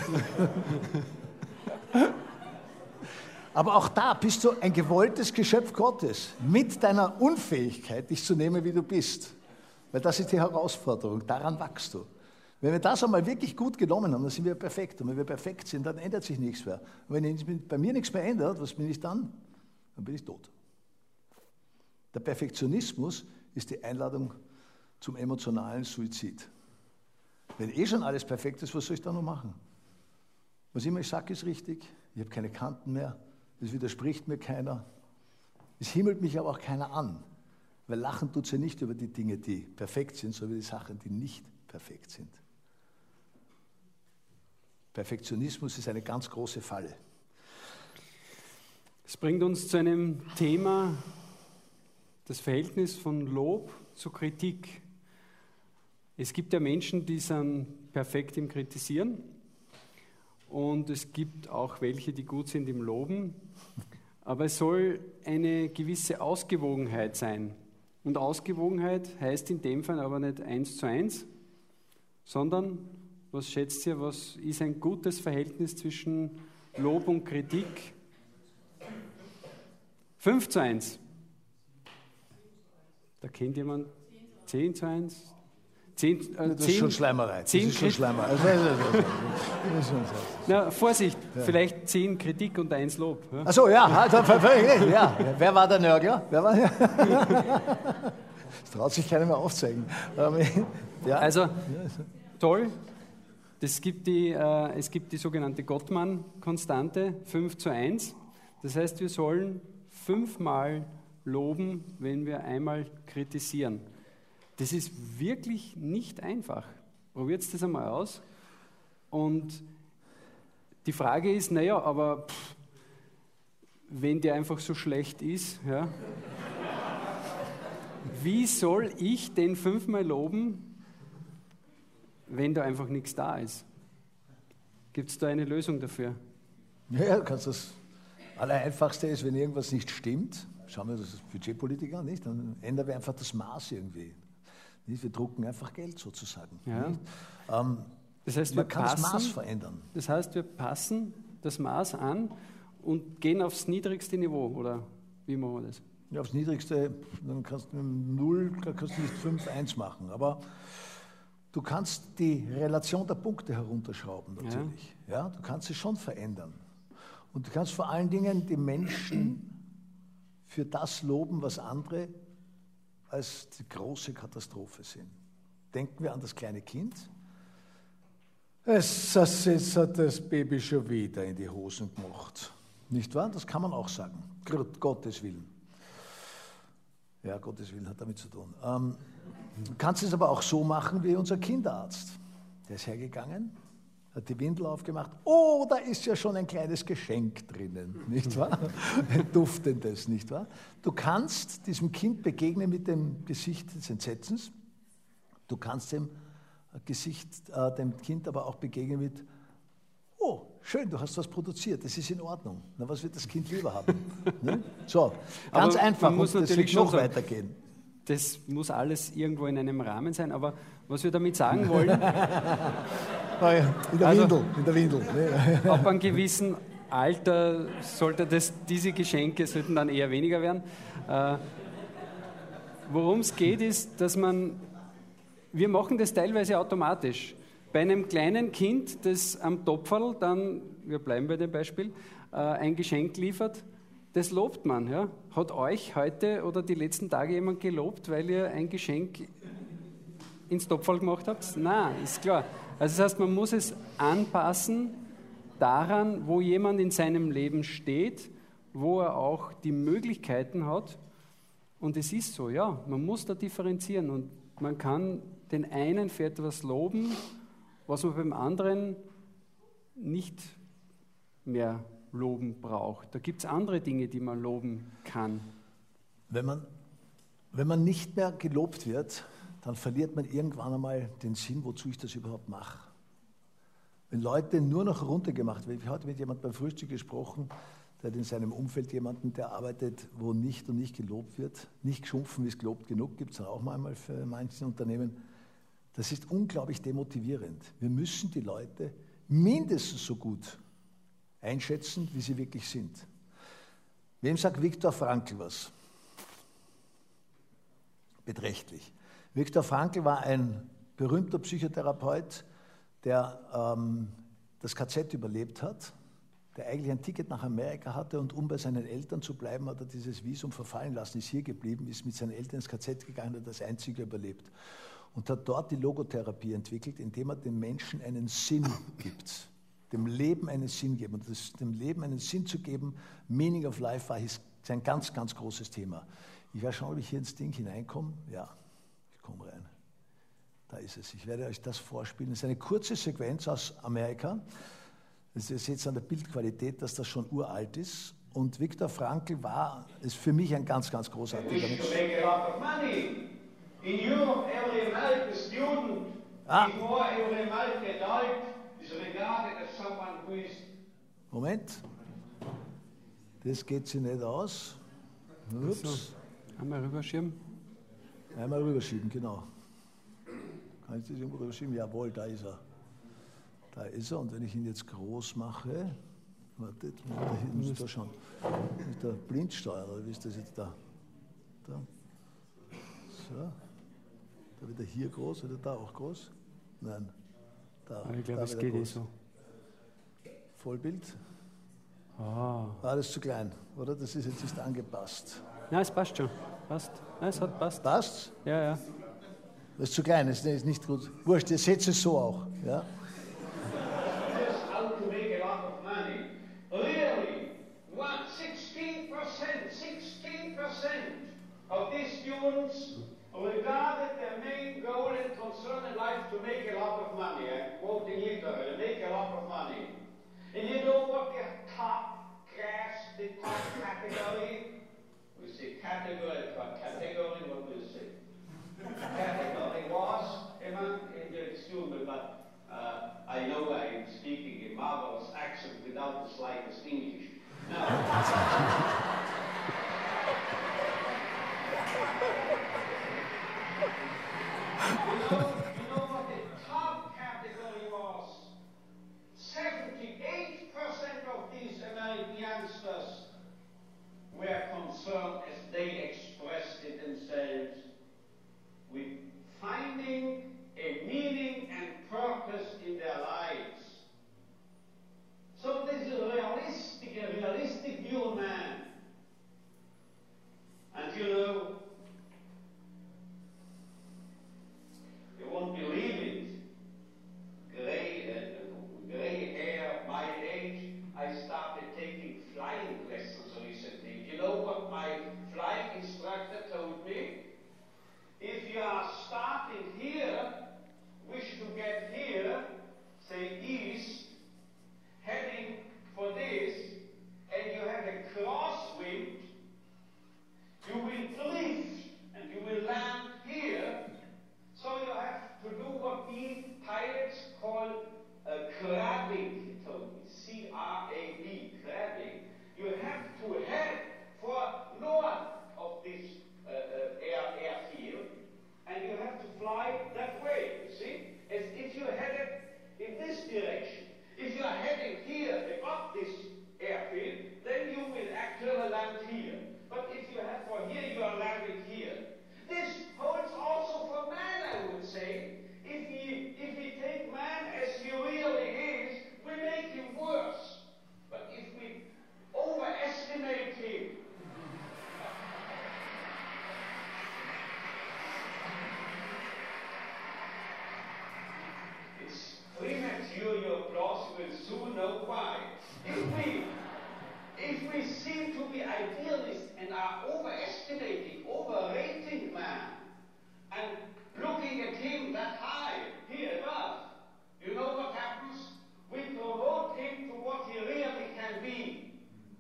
Aber auch da bist du ein gewolltes Geschöpf Gottes mit deiner Unfähigkeit, dich zu nehmen, wie du bist. Weil das ist die Herausforderung. Daran wachst du. Wenn wir das einmal wirklich gut genommen haben, dann sind wir perfekt. Und wenn wir perfekt sind, dann ändert sich nichts mehr. Und wenn bei mir nichts mehr ändert, was bin ich dann? Dann bin ich tot. Der Perfektionismus ist die Einladung zum emotionalen Suizid. Wenn schon alles perfekt ist, was soll ich da noch machen? Was immer ich sage, ist richtig. Ich habe keine Kanten mehr. Es widerspricht mir keiner. Es himmelt mich aber auch keiner an. Weil lachen tut sie nicht über die Dinge, die perfekt sind, sondern über die Sachen, die nicht perfekt sind. Perfektionismus ist eine ganz große Falle. Es bringt uns zu einem Thema, das Verhältnis von Lob zu Kritik. Es gibt ja Menschen, die sind perfekt im Kritisieren und es gibt auch welche, die gut sind im Loben. Aber es soll eine gewisse Ausgewogenheit sein. Und Ausgewogenheit heißt in dem Fall aber nicht 1:1, sondern, was schätzt ihr, was ist ein gutes Verhältnis zwischen Lob und Kritik? 5:1. Da kennt jemand 10:1. 10, das ist schon Schleimerei. Das ist schon Schleimerei. Na, Vorsicht, ja. Vielleicht 10 Kritik und 1 Lob. Ja? Ach so, ja. Ja. Wer war der Nörgler? Das traut sich keiner mehr aufzeigen. Ja. Also, toll. Es gibt die sogenannte Gottmann-Konstante, 5:1. Das heißt, wir sollen 5-mal loben, wenn wir einmal kritisieren. Das ist wirklich nicht einfach. Probiert das einmal aus. Und die Frage ist, naja, aber wenn der einfach so schlecht ist, ja, wie soll ich den 5-mal loben, wenn da einfach nichts da ist? Gibt es da eine Lösung dafür? Ja, du kannst das. Allereinfachste ist, wenn irgendwas nicht stimmt, schauen wir das Budgetpolitiker an, nicht? Dann ändern wir einfach das Maß irgendwie. Nicht? Wir drucken einfach Geld sozusagen. Ja. Das heißt, man kann das Maß verändern. Das heißt, wir passen das Maß an und gehen aufs niedrigste Niveau, oder wie machen wir das? Ja, aufs niedrigste, dann kannst du mit 0, da kannst du nicht 5:1 machen, aber du kannst die Relation der Punkte herunterschrauben natürlich. Ja, du kannst es schon verändern. Und du kannst vor allen Dingen die Menschen für das loben, was andere als die große Katastrophe sehen. Denken wir an das kleine Kind. Jetzt hat das Baby schon wieder in die Hosen gemacht. Nicht wahr? Das kann man auch sagen. Gottes Willen. Ja, Gottes Willen hat damit zu tun. Du kannst es aber auch so machen wie unser Kinderarzt. Der ist hergegangen, hat die Windel aufgemacht. Oh, da ist ja schon ein kleines Geschenk drinnen, nicht wahr? Ein duftendes, nicht wahr? Du kannst diesem Kind begegnen mit dem Gesicht des Entsetzens. Du kannst dem Kind aber auch begegnen mit: Oh, schön, du hast was produziert, das ist in Ordnung. Na, was wird das Kind lieber haben? Ne? So, ganz Aber einfach, man muss und das natürlich wird noch schon sagen, weitergehen. Das muss alles irgendwo in einem Rahmen sein, aber was wir damit sagen wollen, In der Also- Windel. Ne? ab einem gewissen Alter diese Geschenke sollten dann eher weniger werden. Worum es geht, ist, dass wir machen das teilweise automatisch. Bei einem kleinen Kind, das am Topferl dann, wir bleiben bei dem Beispiel, ein Geschenk liefert, das lobt man. Ja? Hat euch heute oder die letzten Tage jemand gelobt, weil ihr ein Geschenk ins Topferl gemacht habt? Nein, ist klar. Also das heißt, man muss es anpassen daran, wo jemand in seinem Leben steht, wo er auch die Möglichkeiten hat. Und es ist so, ja, man muss da differenzieren und man kann den einen für etwas loben, was man beim anderen nicht mehr loben braucht. Da gibt es andere Dinge, die man loben kann. Wenn man nicht mehr gelobt wird, dann verliert man irgendwann einmal den Sinn, wozu ich das überhaupt mache. Wenn Leute nur noch runtergemacht werden, ich habe heute mit jemandem beim Frühstück gesprochen, der hat in seinem Umfeld jemanden, der arbeitet, wo nicht und nicht gelobt wird. Nicht geschumpfen ist gelobt genug, gibt es dann auch manchmal für manche Unternehmen. Das ist unglaublich demotivierend. Wir müssen die Leute mindestens so gut einschätzen, wie sie wirklich sind. Wem sagt Viktor Frankl was? Beträchtlich. Viktor Frankl war ein berühmter Psychotherapeut, der das KZ überlebt hat, der eigentlich ein Ticket nach Amerika hatte und um bei seinen Eltern zu bleiben, hat er dieses Visum verfallen lassen, ist hier geblieben, ist mit seinen Eltern ins KZ gegangen und hat als einziger überlebt. Und hat dort die Logotherapie entwickelt, indem er dem Menschen einen Sinn gibt, dem Leben einen Sinn geben. Und dem Leben einen Sinn zu geben, Meaning of Life war ein ganz, ganz großes Thema. Ich werde schauen, ob ich hier ins Ding hineinkomme. Ja, ich komme rein. Da ist es. Ich werde euch das vorspielen. Das ist eine kurze Sequenz aus Amerika. Ihr seht an der Bildqualität, dass das schon uralt ist. Und Viktor Frankl ist für mich ein ganz, ganz großartiger Mensch. In Europe, every American student, before every American adult, is regarded as someone who is... Moment. Das geht sich nicht aus. Ups. So, einmal rüberschieben. Einmal rüberschieben, genau. Kann ich das irgendwo rüberschieben? Jawohl, da ist er. Da ist er. Und wenn ich ihn jetzt groß mache, wartet, da hinten ist da schon. Ist der Blindsteuer, oder wie ist das jetzt da? Da. So. Da wieder hier groß oder da auch groß? Nein. Da. Aber ich glaube, da es wieder geht groß. so. Vollbild? Ah. Das ist zu klein, oder? Das ist jetzt nicht angepasst. Nein, es passt schon. Passt. Nein, es hat passt. Passt? Ja, ja. Das ist zu klein, das ist nicht gut. Wurscht, ihr seht es so auch. Ja? How to make a lot of money. Really, 16% of these students regarded their main goal and concern in life to make a lot of money. I'm quoting literally, make a lot of money. And you know what the top class, the top category? We say category, what do you say? Category was among the students, but I know I'm speaking a marvelous accent without the slightest English. Now, you know what the top category was? 78% of these American youngsters were concerned, as they expressed it themselves, with finding a meaning and purpose in their lives. So this is a realistic view of man. And you know, you won't believe it. lessons recently. You know what my flight instructor told me? If you are starting here, wish to get here, say east, heading for this, and you have a crosswind, you will drift and you will land here. So you have to do what we pilots call crabbing, he told me, C-R-A-B, crabbing. You have to head for north of this airfield, and you have to fly that way, you see? As if you're headed in this direction. If you are heading here above this airfield, then you will actually land here. But if you head for here, you are landing here. This holds also for man, I would say. If we take man as he really is, we make him worse. But if we overestimate him, it's premature, your applause, you will soon know why. If we seem to be idealists and are overestimating, overrating man, and looking at him that high, here above, you know what happens? We promote him to what he really can be.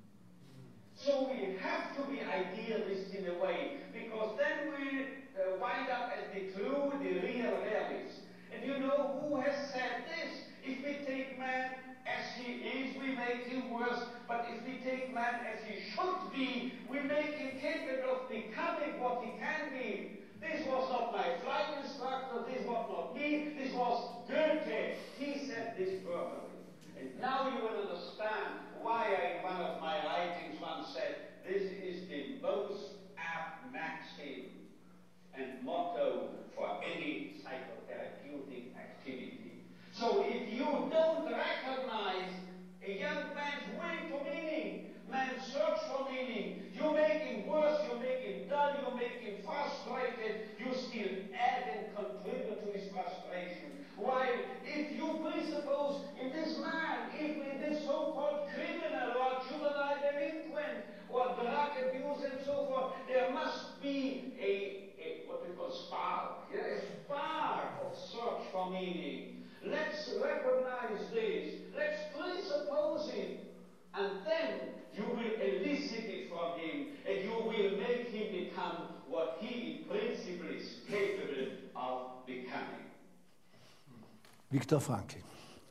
So we have to be idealists in a way, because then we wind up as the real realists. And you know who has said this? If we take man as he is, we make him worse. But if we take man as he should be, we make him capable of becoming what he can be. This was not my flight instructor, this was not me, this was Goethe. He said this verbally. And now you will understand why I, in one of my writings, once said, this is the most apt maxim and motto for any psychotherapeutic activity. So if you don't recognize a young man's will for meaning, man's search for meaning, you make him worse, you make him dull, you make him frustrated, you still add and contribute to his frustration. While if you presuppose in this man, if in this so-called criminal or juvenile delinquent or drug abuse and so forth, there must be a what we call spark, a spark of search for meaning. Let's recognize this, let's presuppose it, and then you will elicit it from him, and you will make him become what he in principle is capable of becoming. Viktor Frankl.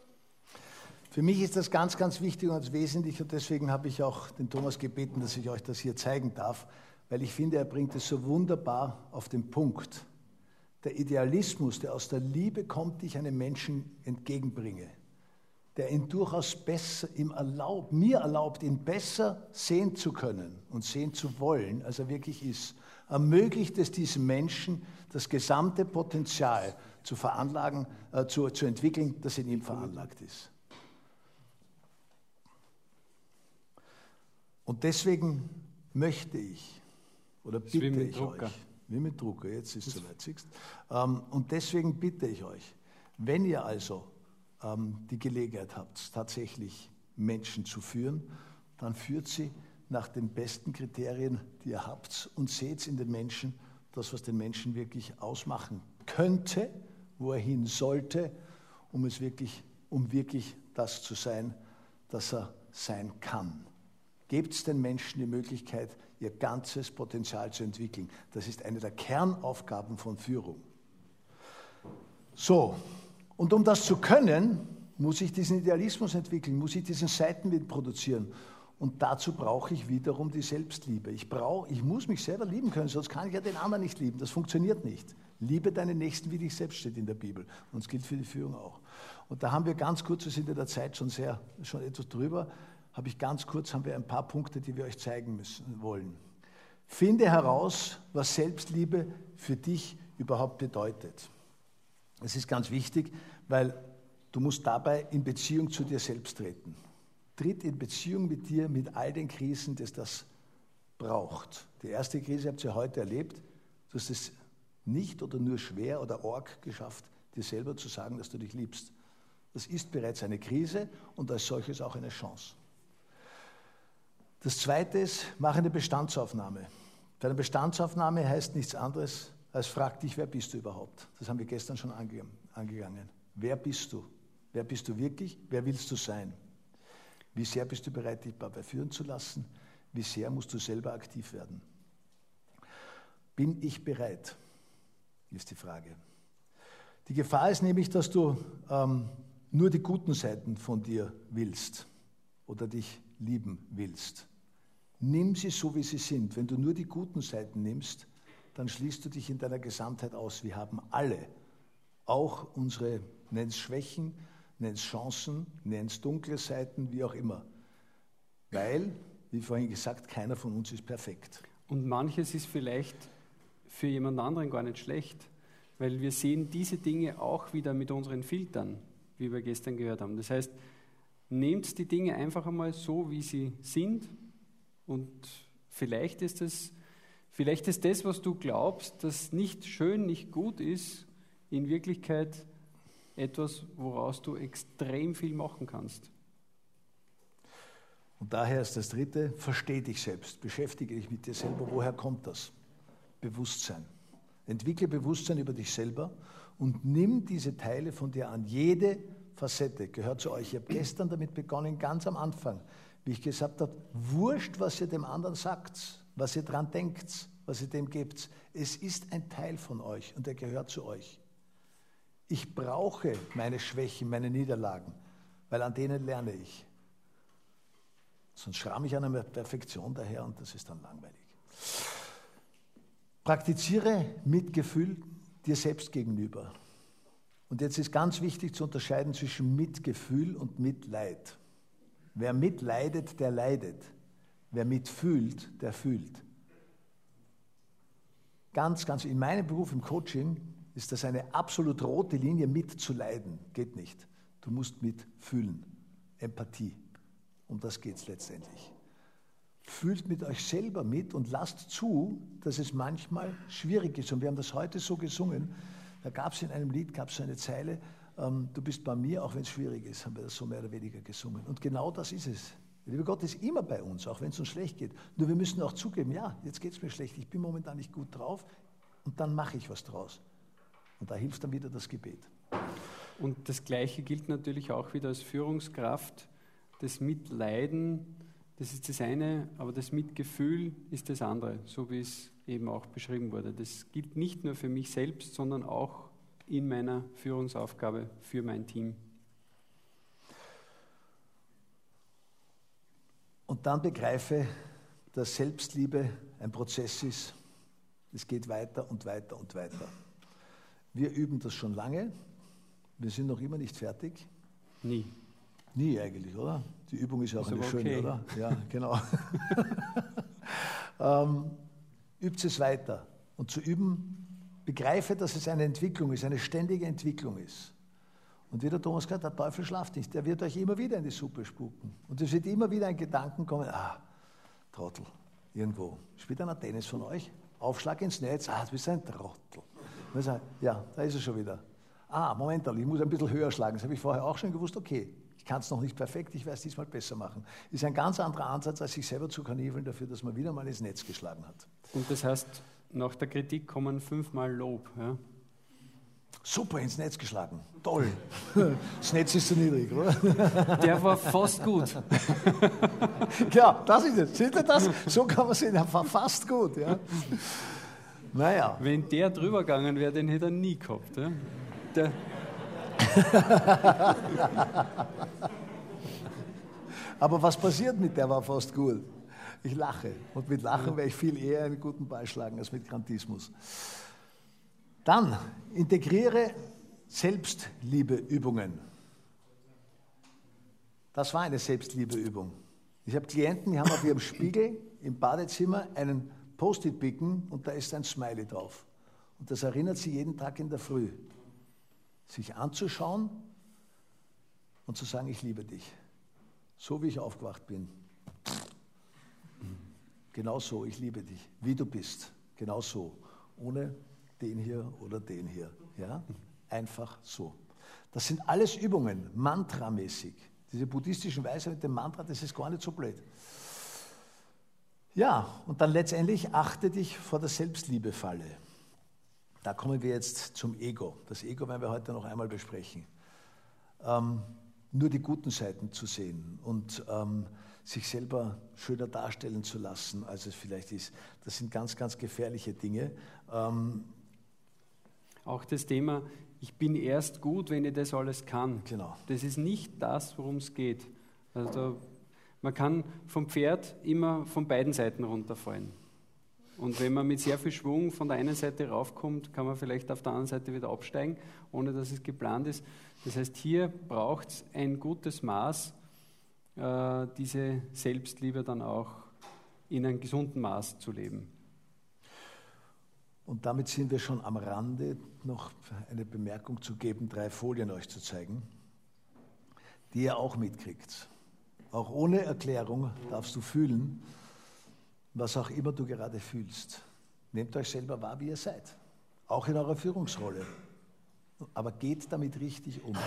Für mich ist das ganz, ganz wichtig und wesentlich, und deswegen habe ich auch den Thomas gebeten, dass ich euch das hier zeigen darf, weil ich finde, er bringt es so wunderbar auf den Punkt. Der Idealismus, der aus der Liebe kommt, die ich einem Menschen entgegenbringe, der ihn durchaus besser, mir erlaubt, ihn besser sehen zu können und sehen zu wollen, als er wirklich ist, ermöglicht es diesem Menschen, das gesamte Potenzial zu veranlagen, zu entwickeln, das in ihm veranlagt ist. Und deswegen möchte ich, oder bitte ich euch, wie mit Drucker, jetzt ist es soweit, siehst. Und deswegen bitte ich euch, wenn ihr also die Gelegenheit habt, tatsächlich Menschen zu führen, dann führt sie nach den besten Kriterien, die ihr habt, und seht in den Menschen das, was den Menschen wirklich ausmachen könnte, wo er hin sollte, um wirklich das zu sein, das er sein kann. Gebt den Menschen die Möglichkeit, ihr ganzes Potenzial zu entwickeln. Das ist eine der Kernaufgaben von Führung. So, und um das zu können, muss ich diesen Idealismus entwickeln, muss ich diesen Seitenwind produzieren. Und dazu brauche ich wiederum die Selbstliebe. Ich muss mich selber lieben können, sonst kann ich ja den anderen nicht lieben. Das funktioniert nicht. Liebe deinen Nächsten wie dich selbst, steht in der Bibel. Und es gilt für die Führung auch. Und da haben wir ganz kurz, wir sind in der Zeit schon etwas drüber, haben wir ein paar Punkte, die wir euch zeigen wollen. Finde heraus, was Selbstliebe für dich überhaupt bedeutet. Das ist ganz wichtig, weil du musst dabei in Beziehung zu dir selbst treten. Tritt in Beziehung mit dir, mit all den Krisen, die das braucht. Die erste Krise habt ihr heute erlebt. Du hast es nicht oder nur schwer oder arg geschafft, dir selber zu sagen, dass du dich liebst. Das ist bereits eine Krise und als solches auch eine Chance. Das Zweite ist, mach eine Bestandsaufnahme. Deine Bestandsaufnahme heißt nichts anderes, als frag dich, wer bist du überhaupt? Das haben wir gestern schon angegangen. Wer bist du? Wer bist du wirklich? Wer willst du sein? Wie sehr bist du bereit, dich dabei führen zu lassen? Wie sehr musst du selber aktiv werden? Bin ich bereit? Ist die Frage. Die Gefahr ist nämlich, dass du nur die guten Seiten von dir willst oder dich lieben willst. Nimm sie so, wie sie sind. Wenn du nur die guten Seiten nimmst, dann schließt du dich in deiner Gesamtheit aus. Wir haben alle, auch unsere, nenn es Schwächen, nenn es Chancen, nenn es dunkle Seiten, wie auch immer. Weil, wie vorhin gesagt, keiner von uns ist perfekt. Und manches ist vielleicht für jemand anderen gar nicht schlecht, weil wir sehen diese Dinge auch wieder mit unseren Filtern, wie wir gestern gehört haben. Das heißt, nehmt die Dinge einfach einmal so, wie sie sind, und vielleicht ist das, was du glaubst, das nicht schön, nicht gut ist, in Wirklichkeit etwas, woraus du extrem viel machen kannst. Und daher ist das Dritte, versteh dich selbst, beschäftige dich mit dir selber. Woher kommt das? Bewusstsein. Entwickle Bewusstsein über dich selber und nimm diese Teile von dir an. Jede Facette gehört zu euch. Ich habe gestern damit begonnen, ganz am Anfang, wie ich gesagt habe, wurscht, was ihr dem anderen sagt, was ihr dran denkt, was ihr dem gebt. Es ist ein Teil von euch und er gehört zu euch. Ich brauche meine Schwächen, meine Niederlagen, weil an denen lerne ich. Sonst schramme ich an einer Perfektion daher und das ist dann langweilig. Praktiziere Mitgefühl dir selbst gegenüber. Und jetzt ist ganz wichtig zu unterscheiden zwischen Mitgefühl und Mitleid. Wer mitleidet, der leidet. Wer mitfühlt, der fühlt. Ganz, in meinem Beruf im Coaching ist das eine absolut rote Linie, mitzuleiden. Geht nicht. Du musst mitfühlen. Empathie. Um das geht es letztendlich. Fühlt mit euch selber mit und lasst zu, dass es manchmal schwierig ist. Und wir haben das heute so gesungen. Da gab es in einem Lied so eine Zeile, du bist bei mir, auch wenn es schwierig ist, haben wir das so mehr oder weniger gesungen. Und genau das ist es. Der liebe Gott ist immer bei uns, auch wenn es uns schlecht geht. Nur wir müssen auch zugeben, ja, jetzt geht es mir schlecht, ich bin momentan nicht gut drauf und dann mache ich was draus. Und da hilft dann wieder das Gebet. Und das Gleiche gilt natürlich auch wieder als Führungskraft. Das Mitleiden, das ist das eine, aber das Mitgefühl ist das andere, so wie es eben auch beschrieben wurde. Das gilt nicht nur für mich selbst, sondern auch in meiner Führungsaufgabe für mein Team. Und dann begreife, dass Selbstliebe ein Prozess ist. Es geht weiter und weiter und weiter. Wir üben das schon lange. Wir sind noch immer nicht fertig. Nie. Nie eigentlich, oder? Die Übung ist ja auch eine schöne, oder? Ja, genau. Übt es weiter. Und zu üben, begreife, dass es eine Entwicklung ist, eine ständige Entwicklung ist. Und wie der Thomas gesagt hat, der Teufel schlaft nicht. Der wird euch immer wieder in die Suppe spucken. Und es wird immer wieder ein Gedanken kommen, Trottel, irgendwo. Spielt einer Tennis von euch? Aufschlag ins Netz, du bist ein Trottel. Ja, da ist er schon wieder. Moment, ich muss ein bisschen höher schlagen. Das habe ich vorher auch schon gewusst, okay. Ich kann es noch nicht perfekt, ich werde es diesmal besser machen. Ist ein ganz anderer Ansatz, als sich selber zu kanieveln dafür, dass man wieder mal ins Netz geschlagen hat. Und das heißt, nach der Kritik kommen 5-mal Lob. Ja? Super, ins Netz geschlagen. Toll. Das Netz ist zu niedrig, oder? Der war fast gut. Ja, das ist es. Seht ihr das? So kann man sehen, er war fast gut. Ja? Naja. Wenn der drüber gegangen wäre, den hätte er nie gehabt. Ja? Aber was passiert mit der war fast gut? Ich lache. Und mit Lachen werde ich viel eher einen guten Ball schlagen als mit Grantismus. Dann integriere Selbstliebeübungen. Das war eine Selbstliebeübung. Ich habe Klienten, die haben auf ihrem Spiegel im Badezimmer einen Post-it picken und da ist ein Smiley drauf. Und das erinnert sie jeden Tag in der Früh, sich anzuschauen und zu sagen, ich liebe dich. So wie ich aufgewacht bin. Genau so, ich liebe dich, wie du bist. Genau so. Ohne den hier oder den hier. Ja? Einfach so. Das sind alles Übungen, mantramäßig. Diese buddhistischen Weisheiten mit dem Mantra, das ist gar nicht so blöd. Ja, und dann letztendlich achte dich vor der Selbstliebefalle. Da kommen wir jetzt zum Ego. Das Ego werden wir heute noch einmal besprechen. Nur die guten Seiten zu sehen und sich selber schöner darstellen zu lassen, als es vielleicht ist. Das sind ganz, ganz gefährliche Dinge. Auch das Thema, ich bin erst gut, wenn ich das alles kann. Genau. Das ist nicht das, worum es geht. Also man kann vom Pferd immer von beiden Seiten runterfallen. Und wenn man mit sehr viel Schwung von der einen Seite raufkommt, kann man vielleicht auf der anderen Seite wieder absteigen, ohne dass es geplant ist. Das heißt, hier braucht es ein gutes Maß, diese Selbstliebe dann auch in einem gesunden Maß zu leben. Und damit sind wir schon am Rande, noch eine Bemerkung zu geben, 3 Folien euch zu zeigen, die ihr auch mitkriegt. Auch ohne Erklärung darfst du fühlen, was auch immer du gerade fühlst. Nehmt euch selber wahr, wie ihr seid, auch in eurer Führungsrolle. Aber geht damit richtig um.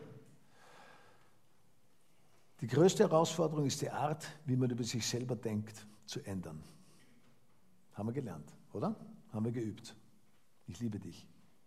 Die größte Herausforderung ist die Art, wie man über sich selber denkt, zu ändern. Haben wir gelernt, oder? Haben wir geübt. Ich liebe dich.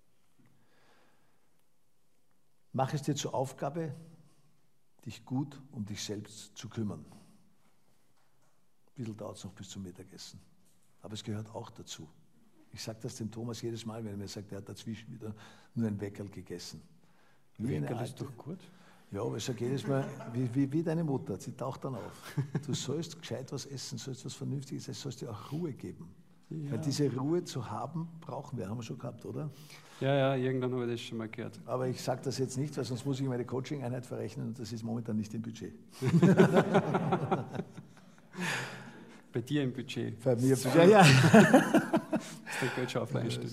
Mach es dir zur Aufgabe, dich gut um dich selbst zu kümmern. Ein bisschen dauert es noch bis zum Mittagessen. Aber es gehört auch dazu. Ich sage das dem Thomas jedes Mal, wenn er mir sagt, er hat dazwischen wieder nur ein Weckerl gegessen. Weckerl ist doch gut. Ja, aber ich sage jedes Mal, wie deine Mutter, sie taucht dann auf. Du sollst gescheit was essen, sollst was Vernünftiges essen, sollst dir auch Ruhe geben. Ja. Weil diese Ruhe zu haben, brauchen wir, haben wir schon gehabt, oder? Ja, irgendwann habe ich das schon mal gehört. Aber ich sage das jetzt nicht, weil sonst muss ich meine Coaching-Einheit verrechnen und das ist momentan nicht im Budget. Bei dir im Budget. Bei mir im Budget, ja. Das ist der Geldschaufler einstellt.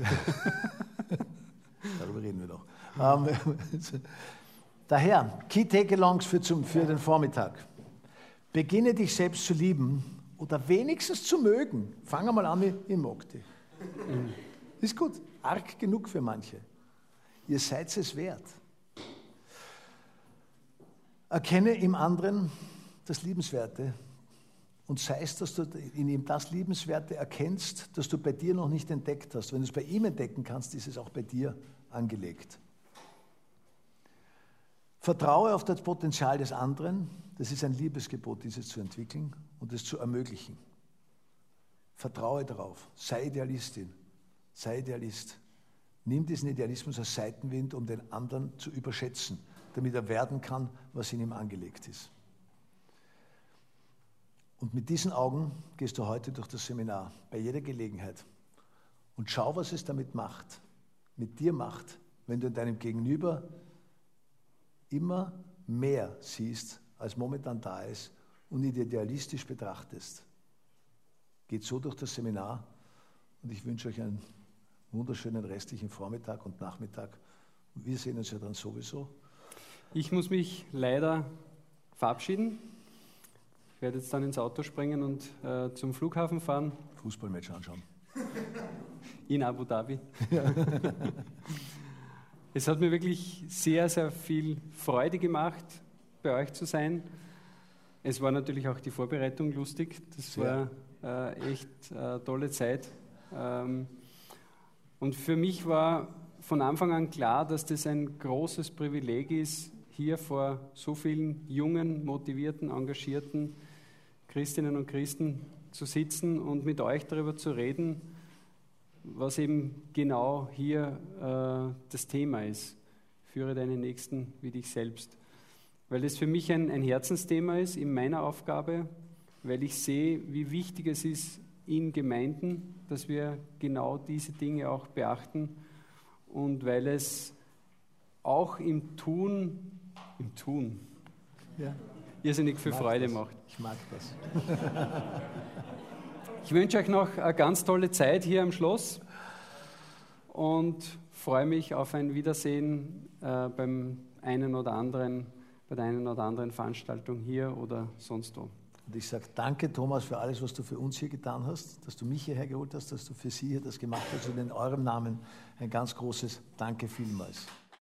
Darüber reden wir noch. Daher, Key Take-Alongs für den Vormittag. Beginne dich selbst zu lieben oder wenigstens zu mögen. Fang einmal an mit ich mag dich. Ist gut, arg genug für manche. Ihr seid es wert. Erkenne im anderen das Liebenswerte und sei es, dass du in ihm das Liebenswerte erkennst, das du bei dir noch nicht entdeckt hast. Wenn du es bei ihm entdecken kannst, ist es auch bei dir angelegt. Vertraue auf das Potenzial des anderen. Das ist ein Liebesgebot, dieses zu entwickeln und es zu ermöglichen. Vertraue darauf. Sei Idealistin. Sei Idealist. Nimm diesen Idealismus als Seitenwind, um den anderen zu überschätzen, damit er werden kann, was in ihm angelegt ist. Und mit diesen Augen gehst du heute durch das Seminar, bei jeder Gelegenheit. Und schau, was es damit macht, mit dir macht, wenn du in deinem Gegenüber immer mehr siehst, als momentan da ist und ihn idealistisch betrachtest. Geht so durch das Seminar und ich wünsche euch einen wunderschönen restlichen Vormittag und Nachmittag. Wir sehen uns ja dann sowieso. Ich muss mich leider verabschieden. Ich werde jetzt dann ins Auto springen und zum Flughafen fahren. Fußballmatch anschauen. In Abu Dhabi. Ja. Es hat mir wirklich sehr, sehr viel Freude gemacht, bei euch zu sein. Es war natürlich auch die Vorbereitung lustig. Das war echt eine tolle Zeit. Und für mich war von Anfang an klar, dass das ein großes Privileg ist, hier vor so vielen jungen, motivierten, engagierten Christinnen und Christen zu sitzen und mit euch darüber zu reden, was eben genau hier das Thema ist. Führe deinen Nächsten wie dich selbst. Weil das für mich ein Herzensthema ist in meiner Aufgabe, weil ich sehe, wie wichtig es ist in Gemeinden, dass wir genau diese Dinge auch beachten und weil es auch im Tun ja. irrsinnig viel Freude macht. Ich mag das. Ich wünsche euch noch eine ganz tolle Zeit hier am Schloss und freue mich auf ein Wiedersehen bei der einen oder anderen Veranstaltung hier oder sonst wo. Und ich sage danke, Thomas, für alles, was du für uns hier getan hast, dass du mich hierher geholt hast, dass du für sie hier das gemacht hast und in eurem Namen ein ganz großes Danke vielmals.